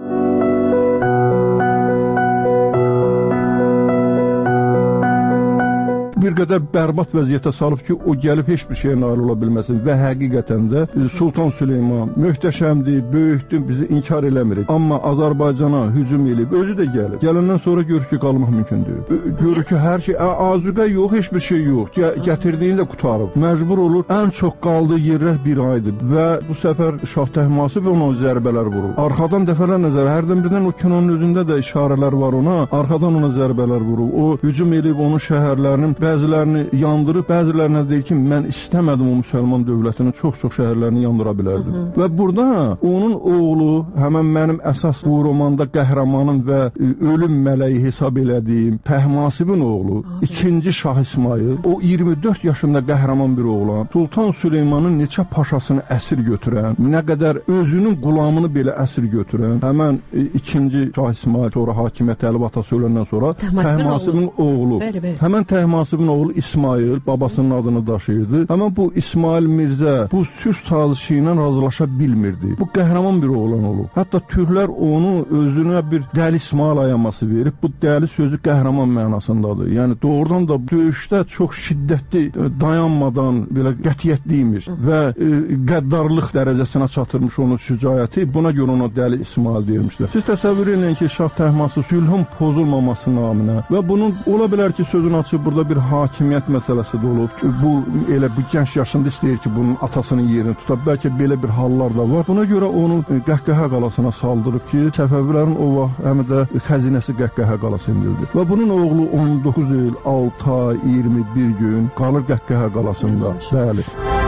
Bir qədər bərbad vəziyyətə salıb ki, o gəlib heç bir şeyə nail ola bilməsin və həqiqətən də Sultan Süleyman möhtəşəmdir, böyükdür, bizi inkar eləmirik. Amma Azərbaycana hücum eləyib, özü də gəlib. Gələndən sonra görür ki, qalmaq mümkündür. Görür ki, hər şey, azuqə yox, heç bir şey yox. Gətirdiyin də qutarıb. Məcbur olur, ən çox qaldığı yerlər bir aydır və bu səfər Şah Təhmasib ona zərbələr vurur. Arxadan dəfələr nəzər, hərdən birdən o kinonun özündə də işarələr var ona, arxadan ona zərbələr vurur. O hücum eləyib onun şəhərlərinin bəzilərini yandırıb, bəzilərinə deyir ki, mən istəmədim o müsəlman dövlətinin çox-çox şəhərlərini yandıra bilərdim. Və burada onun oğlu, həmən mənim əsas bu romanda qəhrəmanım və ölüm mələyi hesab elədiyim Təhmasibin oğlu, 2-ci Şah İsmayıl, o 24 yaşında qəhrəman bir oğlan, Sultan Süleymanın neçə paşasını əsir götürən, nə qədər özünün qulamını belə əsir götürən, həmən 2-ci Şah İsmayıl, sonra hakimiyyət Əli Vatası öləndən sonra Təhmasibin oğlu, həmən Təhmasibin oğlu İsmayıl babasının adını daşıyırdı. Həmən bu İsmail Mirzə bu sülh sazişi ilə razılaşa bilmirdi. Bu qəhrəman bir oğlan olub. Hətta türklər onu özünə bir dəli İsmail ayaması verib. Bu dəli sözü qəhrəman mənasındadır. Yəni doğrudan da döyüşdə çox şiddətli, dayanmadan belə qətiyyətliymiş və qəddarlıq dərəcəsinə çatırmış onun şücaəti. Buna görə ona dəli İsmail deyilmişlər. Siz təsəvvür edin ki, Şah Təhmasib sülhün pozulmaması naminə və bunun ola bilər ki, sözünü açıb burada bir hakimiyyət məsələsi də olub. Bu elə bu gənc yaşında istəyir ki, bunun atasının yerini tuta. Bəlkə belə bir hallar da var. Buna görə onu Qəhqəhə qalasına saldırıb ki, Səfəvilərin o vaxt həm də xəzinəsi Qəhqəhə qalası edildi. Və bunun oğlu 19 il, 6 ay, 21 gün qalır Qəhqəhə qalasında. Bəli.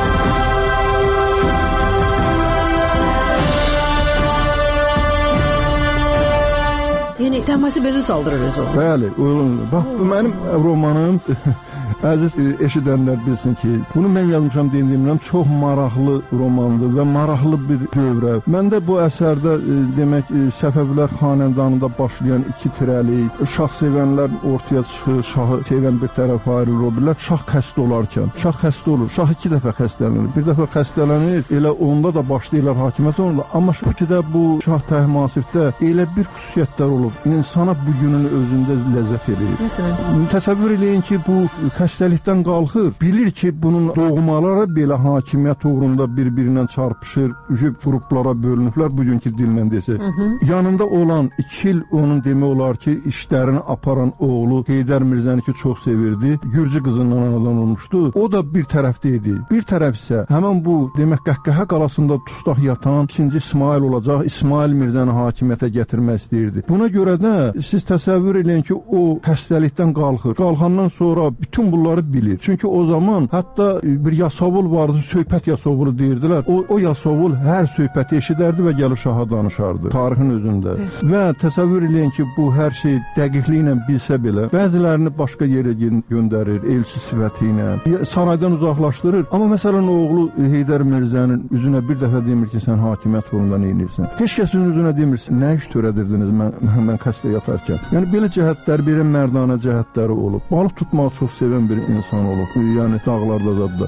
Yəni Təhmasib özü saldırır özü. Bəli, bax bu mənim romanım. Əziz eşidənlər bilsin ki, bunu mən yazmışam deyimdən çox maraqlı romandır və maraqlı bir dövrə. Məndə bu əsərdə demək Səfəvilər xanədanında başlayan iki tirəlik, şah sevənlər ortaya çıxır, şahı sevən bir tərəf ayrılır, o birlər şah xəstə olarkən. Şah xəstə olur, şah 2 dəfə xəstələnir. Bir dəfə xəstələnir, elə onda da başlayırlar hakimiyyət onunla. Amma ki də bu Şah Təhmasibdə elə bir xüsusiyyətlər olub, insana bu günün özündə ləzzət edir. Məsələn, təsəvvür eləyin ki, bu xəstəlikdən qalxır, bilir ki, bunun doğmaları belə hakimiyyət uğrunda bir-birindən çarpışır, qruplara bölünüblər, bugünkü dillə desək. Yanında olan 2 il onun demək olar ki, işlərini aparan oğlu Heydər Mirzəni ki, çox sevirdi, Gürcü qızından anadan olmuşdu. O da bir tərəfdə idi. Bir tərəf isə həmən bu, demək, Qəhqəhə qalasında dustaq yatan 2-ci İsmail olacaq, İsmail Mirzəni hakimiyyətə gətirmək istəyirdi. Buna görə dövrdə siz təsəvvür edin ki, o xəstəlikdən qalxır. Qalxandan sonra bütün bunları bilir. Çünki o zaman hətta bir yasavul vardı, söhbət yasavulu deyirdilər. O yasavul hər söhbəti eşidərdi və gəlir şaha danışardı tarixin özündə. Və təsəvvür edin ki, bu hər şey dəqiqliklə bilsə belə, bəzilərini başqa yerə göndərir, elçi sifəti ilə, saraydan uzaqlaşdırır. Amma məsələn, oğlu Heydər Mirzənin üzünə bir dəfə demir ki, sən hakimiyyət uğrunda nə edirsən? Heç kəsin üzünə demirsən, nə iş törədirdiniz mən xəstə yatarkən? Yəni, belə cəhətlər, belə mərdanə cəhətləri olub. Balıq tutmağı çox sevən bir insan olub. Yəni, dağlarda zadda.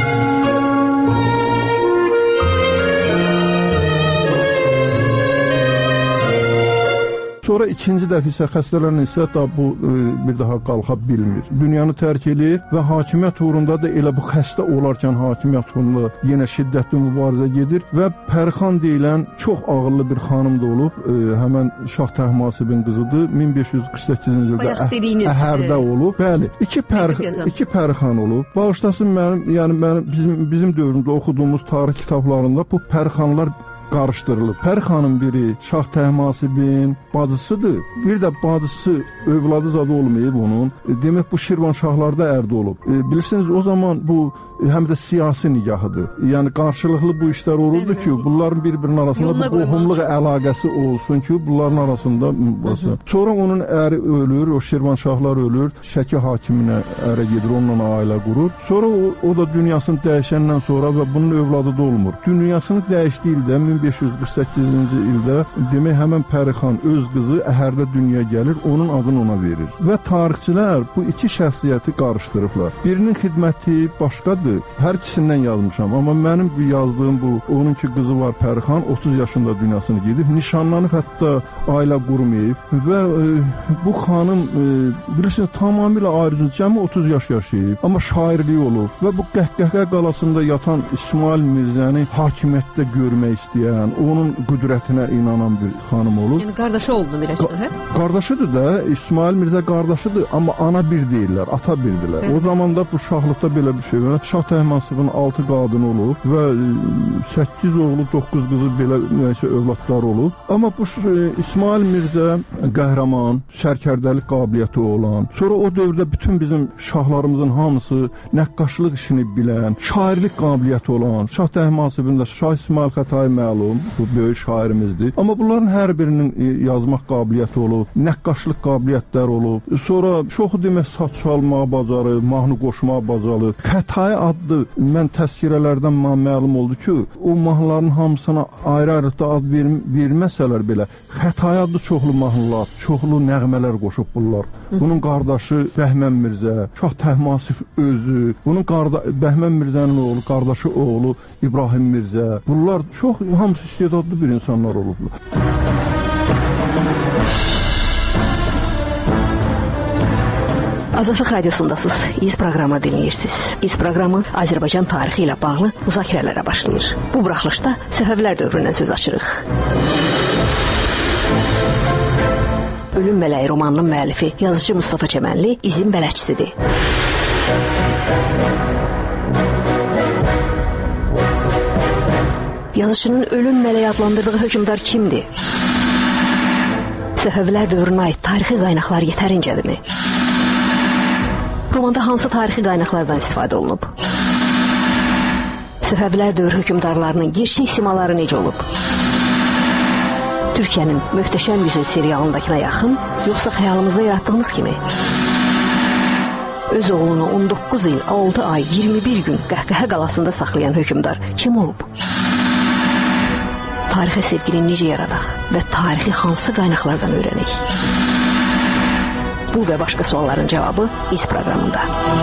Sonra ikinci dəfə isə xəstələrin isə bu bir daha qalxa bilmir. Dünyanı tərk edir və hakimiyyət uğrunda da elə bu xəstə olarkən hakimiyyət uğrunda yenə şiddətli mübarizə gedir və Pərixan deyilən çox ağıllı bir xanım da olub. Həmən Şah Təhmasibin qızıdır. 1548-ci ildə Əhərdə olub. Bəli, iki Pərixan olub. Bağışlasın bizim dövrümüzdə oxuduğumuz tarix kitablarında bu Pərixanlar qarışdırılıb. Pərixanın biri Şah Təhmasibin bacısıdır. Bir də bacısı övladı zadı olmayıb onun. Demək bu Şirvanşahlarda ərdə olub. Bilirsiniz, o zaman bu həm də siyasi nigahıdır. Yəni qarşılıqlı bu işlər olurdu ki, bunların bir-birinin arasında qohumluq əlaqəsi olsun ki, bunların arasında olsun. Sonra onun əri ölür, o Şirvanşahlar ölür, Şəki hakiminə ərə gedir, onunla ailə qurur. Sonra o da dünyasını dəyişəndən sonra və bunun övladı da olmur. Dünyasını dəyişdiyi ildə 1548-ci ildə demək həmən Pərixan öz qızı Əhərdə dünyaya gəlir, onun adını ona verir. Və tarixçilər bu iki şəxsiyyəti qarışdırıblar. Birinin xidməti başqadır. Hər ikisindən yazmışam, amma mənim yazdığım bu, onun ki qızı var Pərixan, 30 yaşında dünyasını gedib, nişanlanıb, hətta ailə qurmayıb və bu xanım bilirsiniz, tamamilə ayrıca cəmi 30 yaş yaşayıb, amma şairliyi olub və bu Qəhqəhə qalasında yatan İsmail Mirzəni hakimiyyətdə görmək istəyən, onun qüdrətinə inanan bir xanım olub. Yəni qardaşı oldu birəcən, hə? Qardaşıdır da, İsmail Mirzə qardaşıdır, amma ana bir deyirlər, ata bildilər. O zaman da bu şahlıqda belə bir şey var. Şah Təhmasibin 6 qadını olub və 8 oğlu, 9 qızı belə nəysə övladları olub. Amma bu İsmail Mirzə qəhrəman, sərkərdəlik qabiliyyəti olan, sonra o dövrdə bütün bizim şahlarımızın hamısı nəqqaşlıq işini bilən, şairlik qabiliyyəti olan, Şah Təhmasibin də Şah İsmail Xətai məlum, bu böyük şairimizdir. Amma bunların hər birinin yazmaq qabiliyyəti olub, nəqqaşlıq qabiliyyətləri olub. Sonra çoxu demək saç çalmağa bacarır, mahnı qoşmağa bacarır. Xətai adlı mən təzkirələrdən məlum oldu ki, o mahnıların hamısına ayrı-ayrılıqda ad verməsələr belə, Xətai adlı çoxlu mahnılar, çoxlu nəğmələr qoşub bunlar. Bunun qardaşı Bəhmən Mirzə, Şah Təhmasib özü, bunun Bəhmən Mirzənin oğlu, qardaşı oğlu İbrahim Mirzə. Bunlar çox hamısı istedadlı bir insanlar olublar. Azadlıq Radiosundasınız. İz proqramı dinləyirsiniz. İz proqramı Azərbaycan tarixi ilə bağlı müzakirələrə başlayır. Bu buraxılışda Səfəvilər dövründən söz açırıq. Ölüm Mələyi romanının müəllifi, yazıcı Mustafa Çəmənli izin bələdçisidir. Yazıcının Ölüm Mələyi adlandırdığı hökmdar kimdir? Səfəvilər dövrünə aid tarixi qaynaqlar yetərincədirmi? Romanda hansı tarixi qaynaqlardan istifadə olunub? Səfəvilər dövr hökmdarlarının gerçək simaları necə olub? Türkiyənin Möhtəşəm Yüzün serialındakına yaxın, yoxsa xəyalımızda yaratdığımız kimi? Öz oğlunu 19 il, 6 ay, 21 gün Qəhqəhə qalasında saxlayan hökmdar kim olub? Tarixə sevgini necə yaradaq və tarixi hansı qaynaqlardan öyrənək? Bu və başqa sualların cavabı İz proqramında.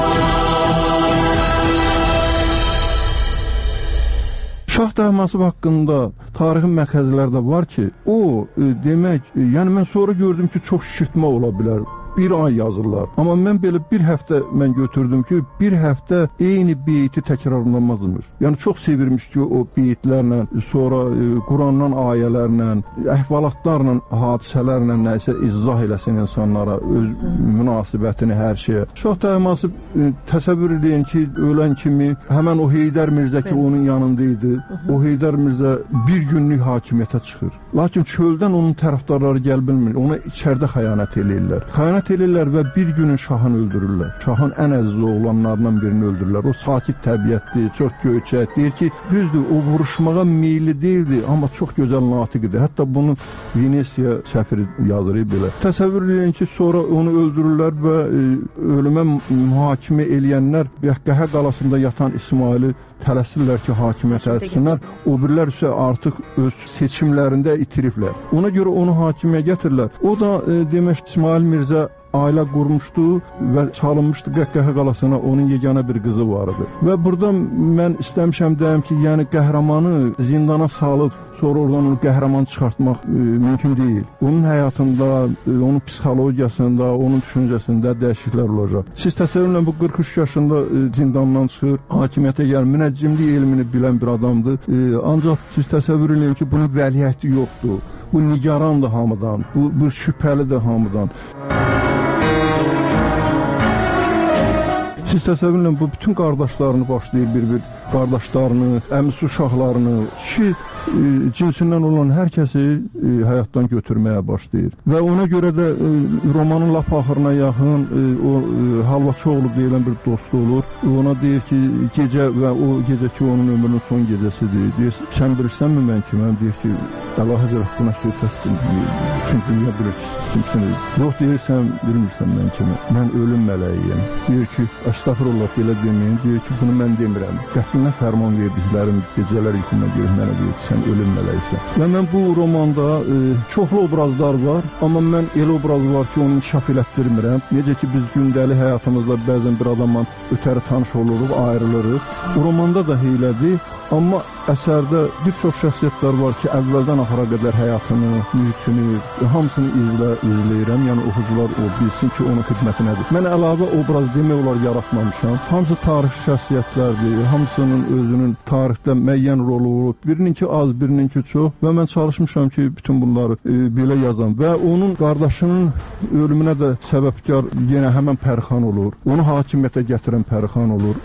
Şah Təhmasib haqqında tarixi məxəzlər də var ki, o demək, yəni mən sonra gördüm ki, çox şişirtmə ola bilər. bir ay yazırlar. Amma mən belə bir həftə mən götürdüm ki, bir həftə eyni beyti təkrarlanmazmış. Yəni çox sevirmiş ki, o beytlərlə, sonra Qurandan ayələrlə, əhvalatlarla, hadisələrlə nəsə izah eləsin insanlara, öz münasibətini, hər şeyə. Çox da həması təsəvvür edin ki, ölən kimi həmən o Heydər Mirzə ki, onun yanında idi. O Heydər Mirzə bir günlük hakimiyyətə çıxır. Lakin çöldən onun tərəfdarları gəl bilmir. Ona içəridə xəyanət eləyirlər. Xəyanət eləyirlər və bir günün şahını öldürürlər. Şahın ən əziz oğlanlarından birini öldürürlər. O sakit təbiətli, çox göyçək. Deyir ki, düzdür, o vuruşmağa meyilli değildi, amma çox gözəl natiq idi. Hətta bunu Venesiya səfiri yazır belə. Təsəvvür edin ki, sonra onu öldürürlər və ölümə mühakimə eləyənlər Qəhqəhə qalasında yatan İsmaili tələsirlər ki, hakimiyyətə etsinlər. O birilər isə artıq öz seçimlərində itiriblər. Ona görə onu hakimiyyəyə gətirirlər. O da demək İsmail Mirzə ailə qurmuşdu və salınmışdı Qəhqəhə qalasına, onun yeganə bir qızı var idi. Və burada mən istəmişəm deyim ki, yəni qəhrəmanı zindana salıb sonra oradan onu qəhrəman çıxartmaq mümkün deyil. Onun həyatında, onun psixologiyasında, onun düşüncəsində dəyişikliklər olacaq. Siz təsəvvür edin, bu 43 yaşında zindandan çıxır, hakimiyyətə gəlir, münəccimlik elmini bilən bir adamdır. Ancaq siz təsəvvür edin ki, bunun vəliəhdi yoxdur. Bu nigarandır hamıdan, bu şübhəlidir hamıdan. Siz təsəvvür edin, bu bütün qardaşlarını başlayır bir-bir, qardaşlarını, əmisi uşaqlarını, kişi cinsindən olan hər kəsi həyatdan götürməyə başlayır. Və ona görə də romanın lap axırına yaxın o Halvaçıoğlu deyilən bir dostu olur. Ona deyir ki, gecə və o gecə ki, onun ömrünün son gecəsidir. Deyir, sən bilirsənmi mən ki? Mən deyir ki, Allah Həzrət buna söhbətdir. Bütün dünya bilir ki, kimsiniz. Yox, deyir, sən bilmirsən mən kimi. Mən ölüm mələyiyəm. Deyir ki, əstəğfirullah, belə deməyin. Deyir ki, bunu mən demirəm. Qətlinə fərman verdiklərim gecələr yuxuma girib mənə deyir ki, sən ölüm mələksən. Və mən bu romanda çoxlu obrazlar var, amma mən elə obraz var ki, onu inkişaf elətdirmirəm. Necə ki, biz gündəlik həyatımızda bəzən bir adamla ötəri tanış oluruq, ayrılırıq. Bu romanda da heylədir, amma əsərdə bir çox şəxsiyyətlər var ki, əvvəldən axıra qədər həyatını, mühitini, hamısını izləyirəm. Yəni oxucular o bilsin ki, onun xidməti nədir. Mən əlavə obraz demək olar yaratmamışam. Hamısı tarixi şəxsiyyətlərdir, hamısının özünün tarixdə müəyyən rolu olub. Birininki az, birininki çox və mən çalışmışam ki, bütün bunları belə yazam. Və onun qardaşının ölümünə də səbəbkar yenə həmən Pərixan olur. Onu hakimiyyətə gətirən Pərixan olur.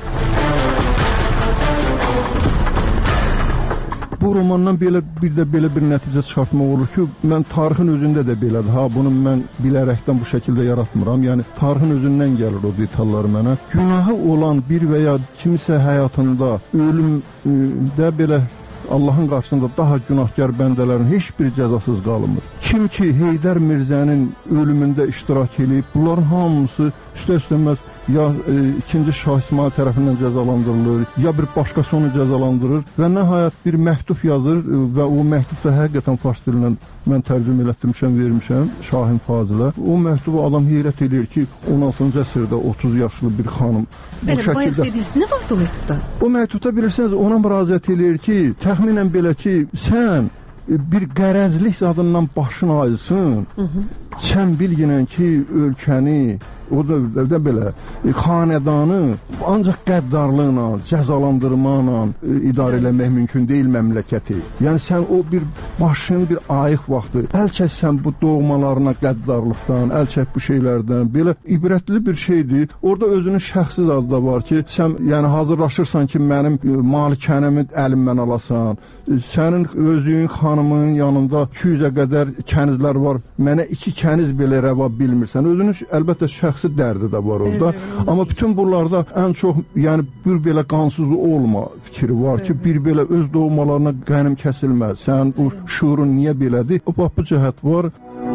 Bu romandan bir nəticə çıxartmaq olur ki, mən tarixin özündə də belədir. Ha, bunu mən bilərəkdən bu şəkildə yaratmıram. Yəni, tarixin özündən gəlir o detallar mənə. Günahı olan bir və ya kimisə həyatında ölümdə belə Allahın qarşısında daha günahkar bəndələrin heç biri cəzasız qalmır. Kim ki, Heydər Mirzənin ölümündə iştirak edib, bunların hamısı istər-istəməz ya ikinci Şah İsmail tərəfindən cəzalandırılır, ya bir başqası onu cəzalandırır və nəhayət bir məktub yazır və o məktubda həqiqətən fars dilindən mən tərcümə elətdirmişəm, vermişəm Şahin Fazilə. O məktubu adam heyrət edir ki, 16-cı əsrdə 30 yaşlı bir xanım Bəli, bayaq dediniz, nə vardı o məktubda? O məktubda bilirsiniz, ona müraciət edir ki, təxminən belə ki, sən bir qərəzlik zadından başın ayılsın, sən bilginən ki, ölkəni, o da belə xanədanı ancaq qəddarlıqla, cəzalandırmaqla idarə eləmək mümkün deyil məmləkəti. Yəni sən o bir başın bir ayıq vaxtı əl çəksən bu doğmalarına qəddarlıqdan, əl çək bu şeylərdən, belə ibrətli bir şeydir. Orada özünün şəxsi adı da var ki, sən yəni hazırlaşırsan ki, mənim malikənəmi əlimdən alasan, sənin özün xanımın yanında 200-ə qədər kənizlər var, mənə 2 kəniz belə rəva bilmirsən. Özünün əlbəttə şəxsi dərdi də var orada. Amma bütün bunlarda ən çox yəni bir belə qansızı olma fikri var ki, bir belə öz doğmalarına qənim kəsilməz. Sən bu şuurun niyə belədir? O bax bu cəhət var.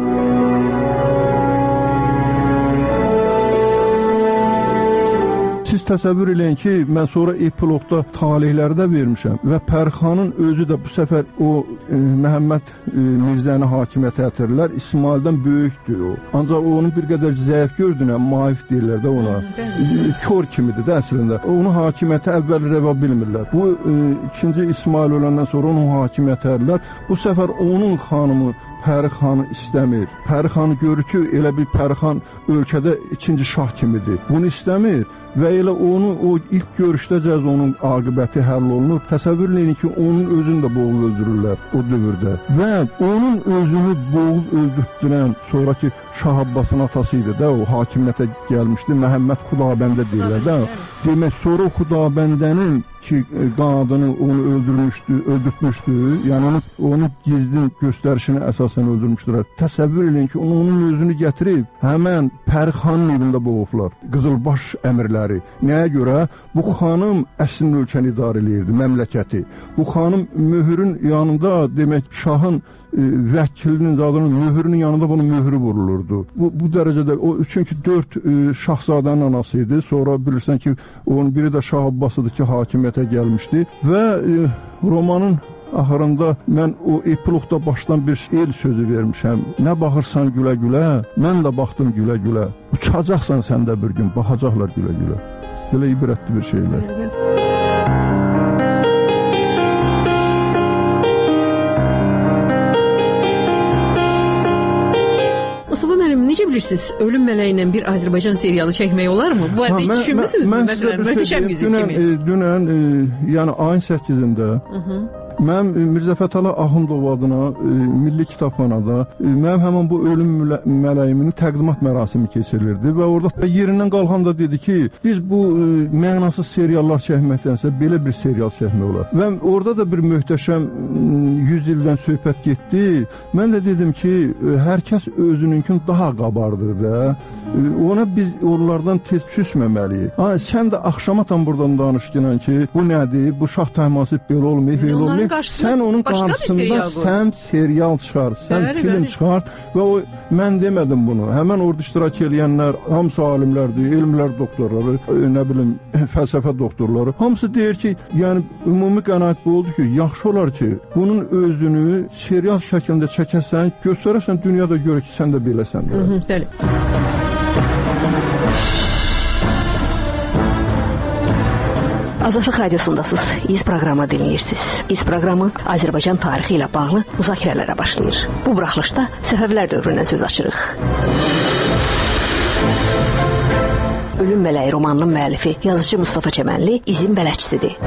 Siz təsəvvür eləyin ki, mən sonra epilogda talihləri də vermişəm və Pərixanın özü də bu səfər o Məhəmməd Mirzəni hakimiyyətə gətirirlər. İsmaildən böyükdür o. Ancaq onun bir qədər zəif gördüyünə maif deyirlər də ona. Kör kimidir də əslində. Onu hakimiyyətə əvvəl rəva bilmirlər. Bu ikinci İsmail öləndən sonra onu hakimiyyətə edirlər. Bu səfər onun xanımı Pərixanı istəmir. Pərixanı görür ki, elə bir Pərixan ölkədə ikinci şah kimidir. Bunu istəmir və elə onu o ilk görüşdəcə onun aqibəti həll olunur. Təsəvvür edin ki, onun özünü də boğub öldürürlər o dövrdə. Və onun özünü boğub öldürtdürən sonraki Şah Abbasın atası idi də, o hakimiyyətə gəlmişdi. Məhəmməd Xudabəndə deyirlər də. Demək, sonra Xudabəndənin ki, qadını onu öldürtmüşdü. Yəni onu gizli göstərişini əsasən öldürmüşdülər. Təsəvvür edin ki, onun özünü gətirib həmən Pərixanın evində boğublar. Qızılbaş əmirləri. Nəyə görə? Bu xanım əslində ölkəni idarə edirdi, məmləkəti. Bu xanım möhürün yanında, demək, şahın vəkilinin adının möhürünün yanında bunun möhürü vurulurdu. Bu dərəcədə, çünki 4 şahzadənin anası idi. Sonra bilirsən ki, onun biri də Şah Abbasıdır ki, hakimiyyətə gəlmişdi və romanın axırında mən o epiloqda başdan bir el sözü vermişəm. Nə baxırsan gülə-gülə, mən də baxdım gülə-gülə. Uçacaqsan sən də bir gün, baxacaqlar gülə-gülə. Belə ibrətli bir şeylər. Mustafa müəllim, necə bilirsiniz, Ölüm mələyi ilə bir Azərbaycan serialı çəkmək olarmı? Bu arada heç düşünmüsünüzmü? Məsələn, Möhtəşəm Yüzük kimi. Dünən, yəni ayın 8-də mən Mirzə Fətəli Axundov adına Milli Kitabxanada mənim həmin bu Ölüm mələyiminin təqdimat mərasimi keçirilirdi və orada yerindən qalxan da dedi ki, biz bu mənasız seriallar çəkməkdənsə belə bir serial çəkmək olar. Və orada da bir möhtəşəm 100 ildən söhbət getdi. Mən də dedim ki, hər kəs özününkün daha qabardır da. Ona biz onlardan tez küsməməliyik. Sən də axşamatan buradan danışdın ki, bu nədir, bu şah təhmasib belə olmayıb, belə olmayıb. Sən onun qarşısında sən serial çıxar, sən film çıxar və o, mən demədim bunu. Həmən orada iştirak edənlər, hamısı alimlərdir, elmlər doktorları, nə bilim, fəlsəfə doktorları. Hamısı deyir ki, yəni ümumi qənaət bu oldu ki, yaxşı olar ki, bunun özünü serial şəklində çəkəsən, göstərəsən, dünyada görür ki, sən də beləsən. Bəli. Azadlıq Radiosundasınız. İz proqramı dinləyirsiniz. İz proqramı Azərbaycan tarixi ilə bağlı müzakirələrə başlayır. Bu buraxılışda Səfəvilər dövründən söz açırıq. Ölüm mələyi romanının müəllifi yazıcı Mustafa Çəmənli izin bələdçisidir.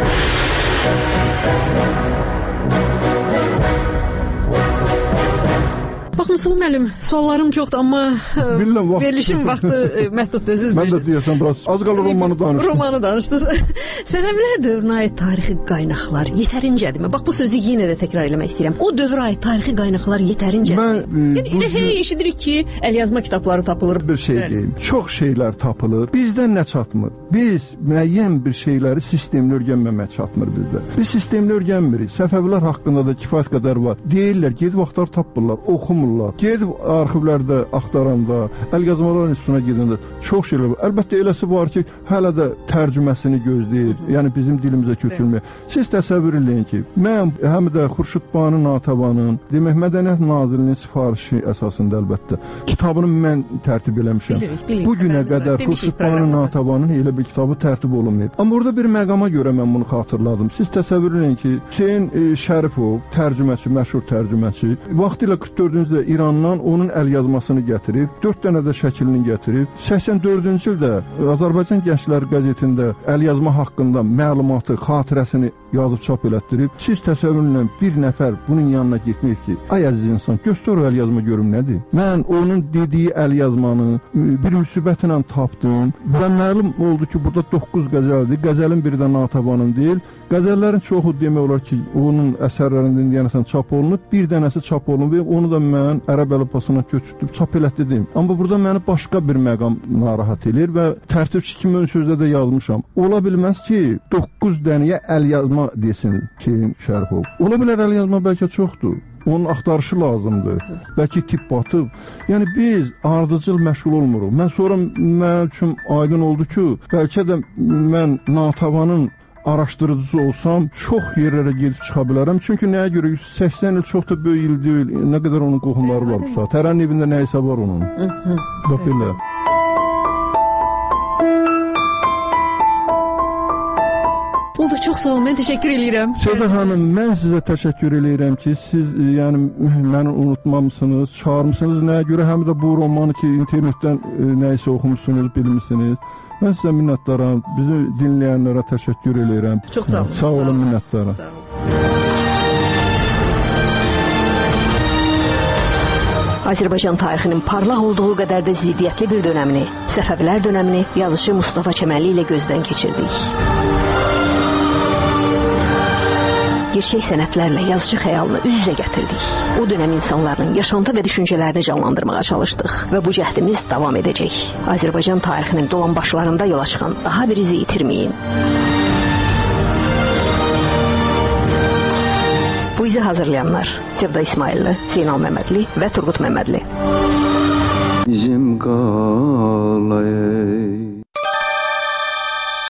Bax, Mustafa müəllim, suallarım çoxdur, amma verilişin vaxtı məhduddur, siz bilirsiniz. Mən də deyəsən, biraz az qalır romanı danışdınız. Romanı danışdınız. Səfəvilər dövrünə aid tarixi qaynaqlar yetərincədirmi? Bax, bu sözü yenə də təkrar eləmək istəyirəm. O dövrə aid tarixi qaynaqlar yetərincədirmi? Yəni, elə eşidirik ki, əlyazma kitabları tapılır. Bir şey deyim, çox şeylər tapılır. Bizdən nə çatmır? Biz müəyyən bir şeyləri sistemli öyrənməmək çatmır bizdə. Biz sistemli öyrənmirik. Səfəvilər haqqında da kifayət qədər var. Deyirlər, gedib axtar tapırlar, oxumurlar. Gedib arxivlərdə axtaranda, əlyazmalar institutuna gedəndə çox şeylər var. Əlbəttə eləsi var ki, hələ də tərcüməsini gözləyir. Yəni bizim dilimizə köçürmür. Siz təsəvvür edin ki, mən həm də Xurşud Banu Natəvanın, demək Mədəniyyət Nazirliyinin sifarişi əsasında əlbəttə kitabını mən tərtib eləmişəm. Bu günə qədər Xurşud Banu Natəvanın elə bir kitabı tərtib olunmayıb. Amma orada bir məqama görə mən bunu xatırladım. Siz təsəvvür edin ki, Hüseyn Şərifov, tərcüməçi, məşhur tərcüməçi, vaxtilə 44-cü İrandan onun əlyazmasını gətirib, 4 dənə də şəklini gətirib, 84-cü ildə Azərbaycan Gəncləri qəzetində əlyazma haqqında məlumatı, xatirəsini yazıb çap elətdirib. Siz təsəvvür edin, bir nəfər bunun yanına getməyib ki, ay əziz insan, göstər o əlyazma görüm nədir? Mən onun dediyi əlyazmanı bir müsibətlə tapdım və məlum oldu ki, burada 9 qəzəldir. Qəzəlin biri də Natəvanın deyil. Qəzəllərin çoxu demək olar ki, onun əsərlərindən deyənəsən çap olunub, bir dənəsi çap olunub və onu da mən ərəb əlifbasına köçürtüb çap elətdirdim. Amma burada məni başqa bir məqam narahat edir və tərtibçi kimi ön sözdə də yazmışam. Ola bilməz ki, 9 dənəyə əlyazma desin Hüseyn Şərifov. Ola bilər əlyazma bəlkə çoxdur. Onun axtarışı lazımdır. Bəlkə tip batıb. Yəni biz ardıcıl məşğul olmuruq. Mən sonra mənim üçün aydın oldu ki, bəlkə də mən Natəvanın araşdırıcısı olsam çox yerlərə gedib çıxa bilərəm. Çünki nəyə görə 80 il çox da böyük il deyil. Nə qədər onun qohumları var bu saat. Tərənin evində nə isə var onun. Bax belə. Oldu, çox sağ olun. Mən təşəkkür edirəm. Səda xanım, mən sizə təşəkkür edirəm ki, siz yəni məni unutmamısınız, çağırmısınız. Nəyə görə həm də bu romanı ki, internetdən nəyisə oxumuşsunuz, bilmişsiniz. Mən sizə minnətdaram. Bizi dinləyənlərə təşəkkür edirəm. Çox sağ olun. Sağ olun, minnətdaram. Sağ olun. Azərbaycan tarixinin parlaq olduğu qədər də ziddiyyətli bir dönəmini, Səfəvilər dönəmini yazışı Mustafa Çəmənli ilə gözdən keçirdik. Gerçək sənətlərlə yazışı xəyalını üz-üzə gətirdik. O dönəm insanların yaşantı və düşüncələrini canlandırmağa çalışdıq və bu cəhdimiz davam edəcək. Azərbaycan tarixinin dolambaçlarında yola çıxan daha bir izi itirməyin. Bu izi hazırlayanlar Sevda İsmailli, Zeynal Məmmədli və Turqut Məmmədli. Bizim qalay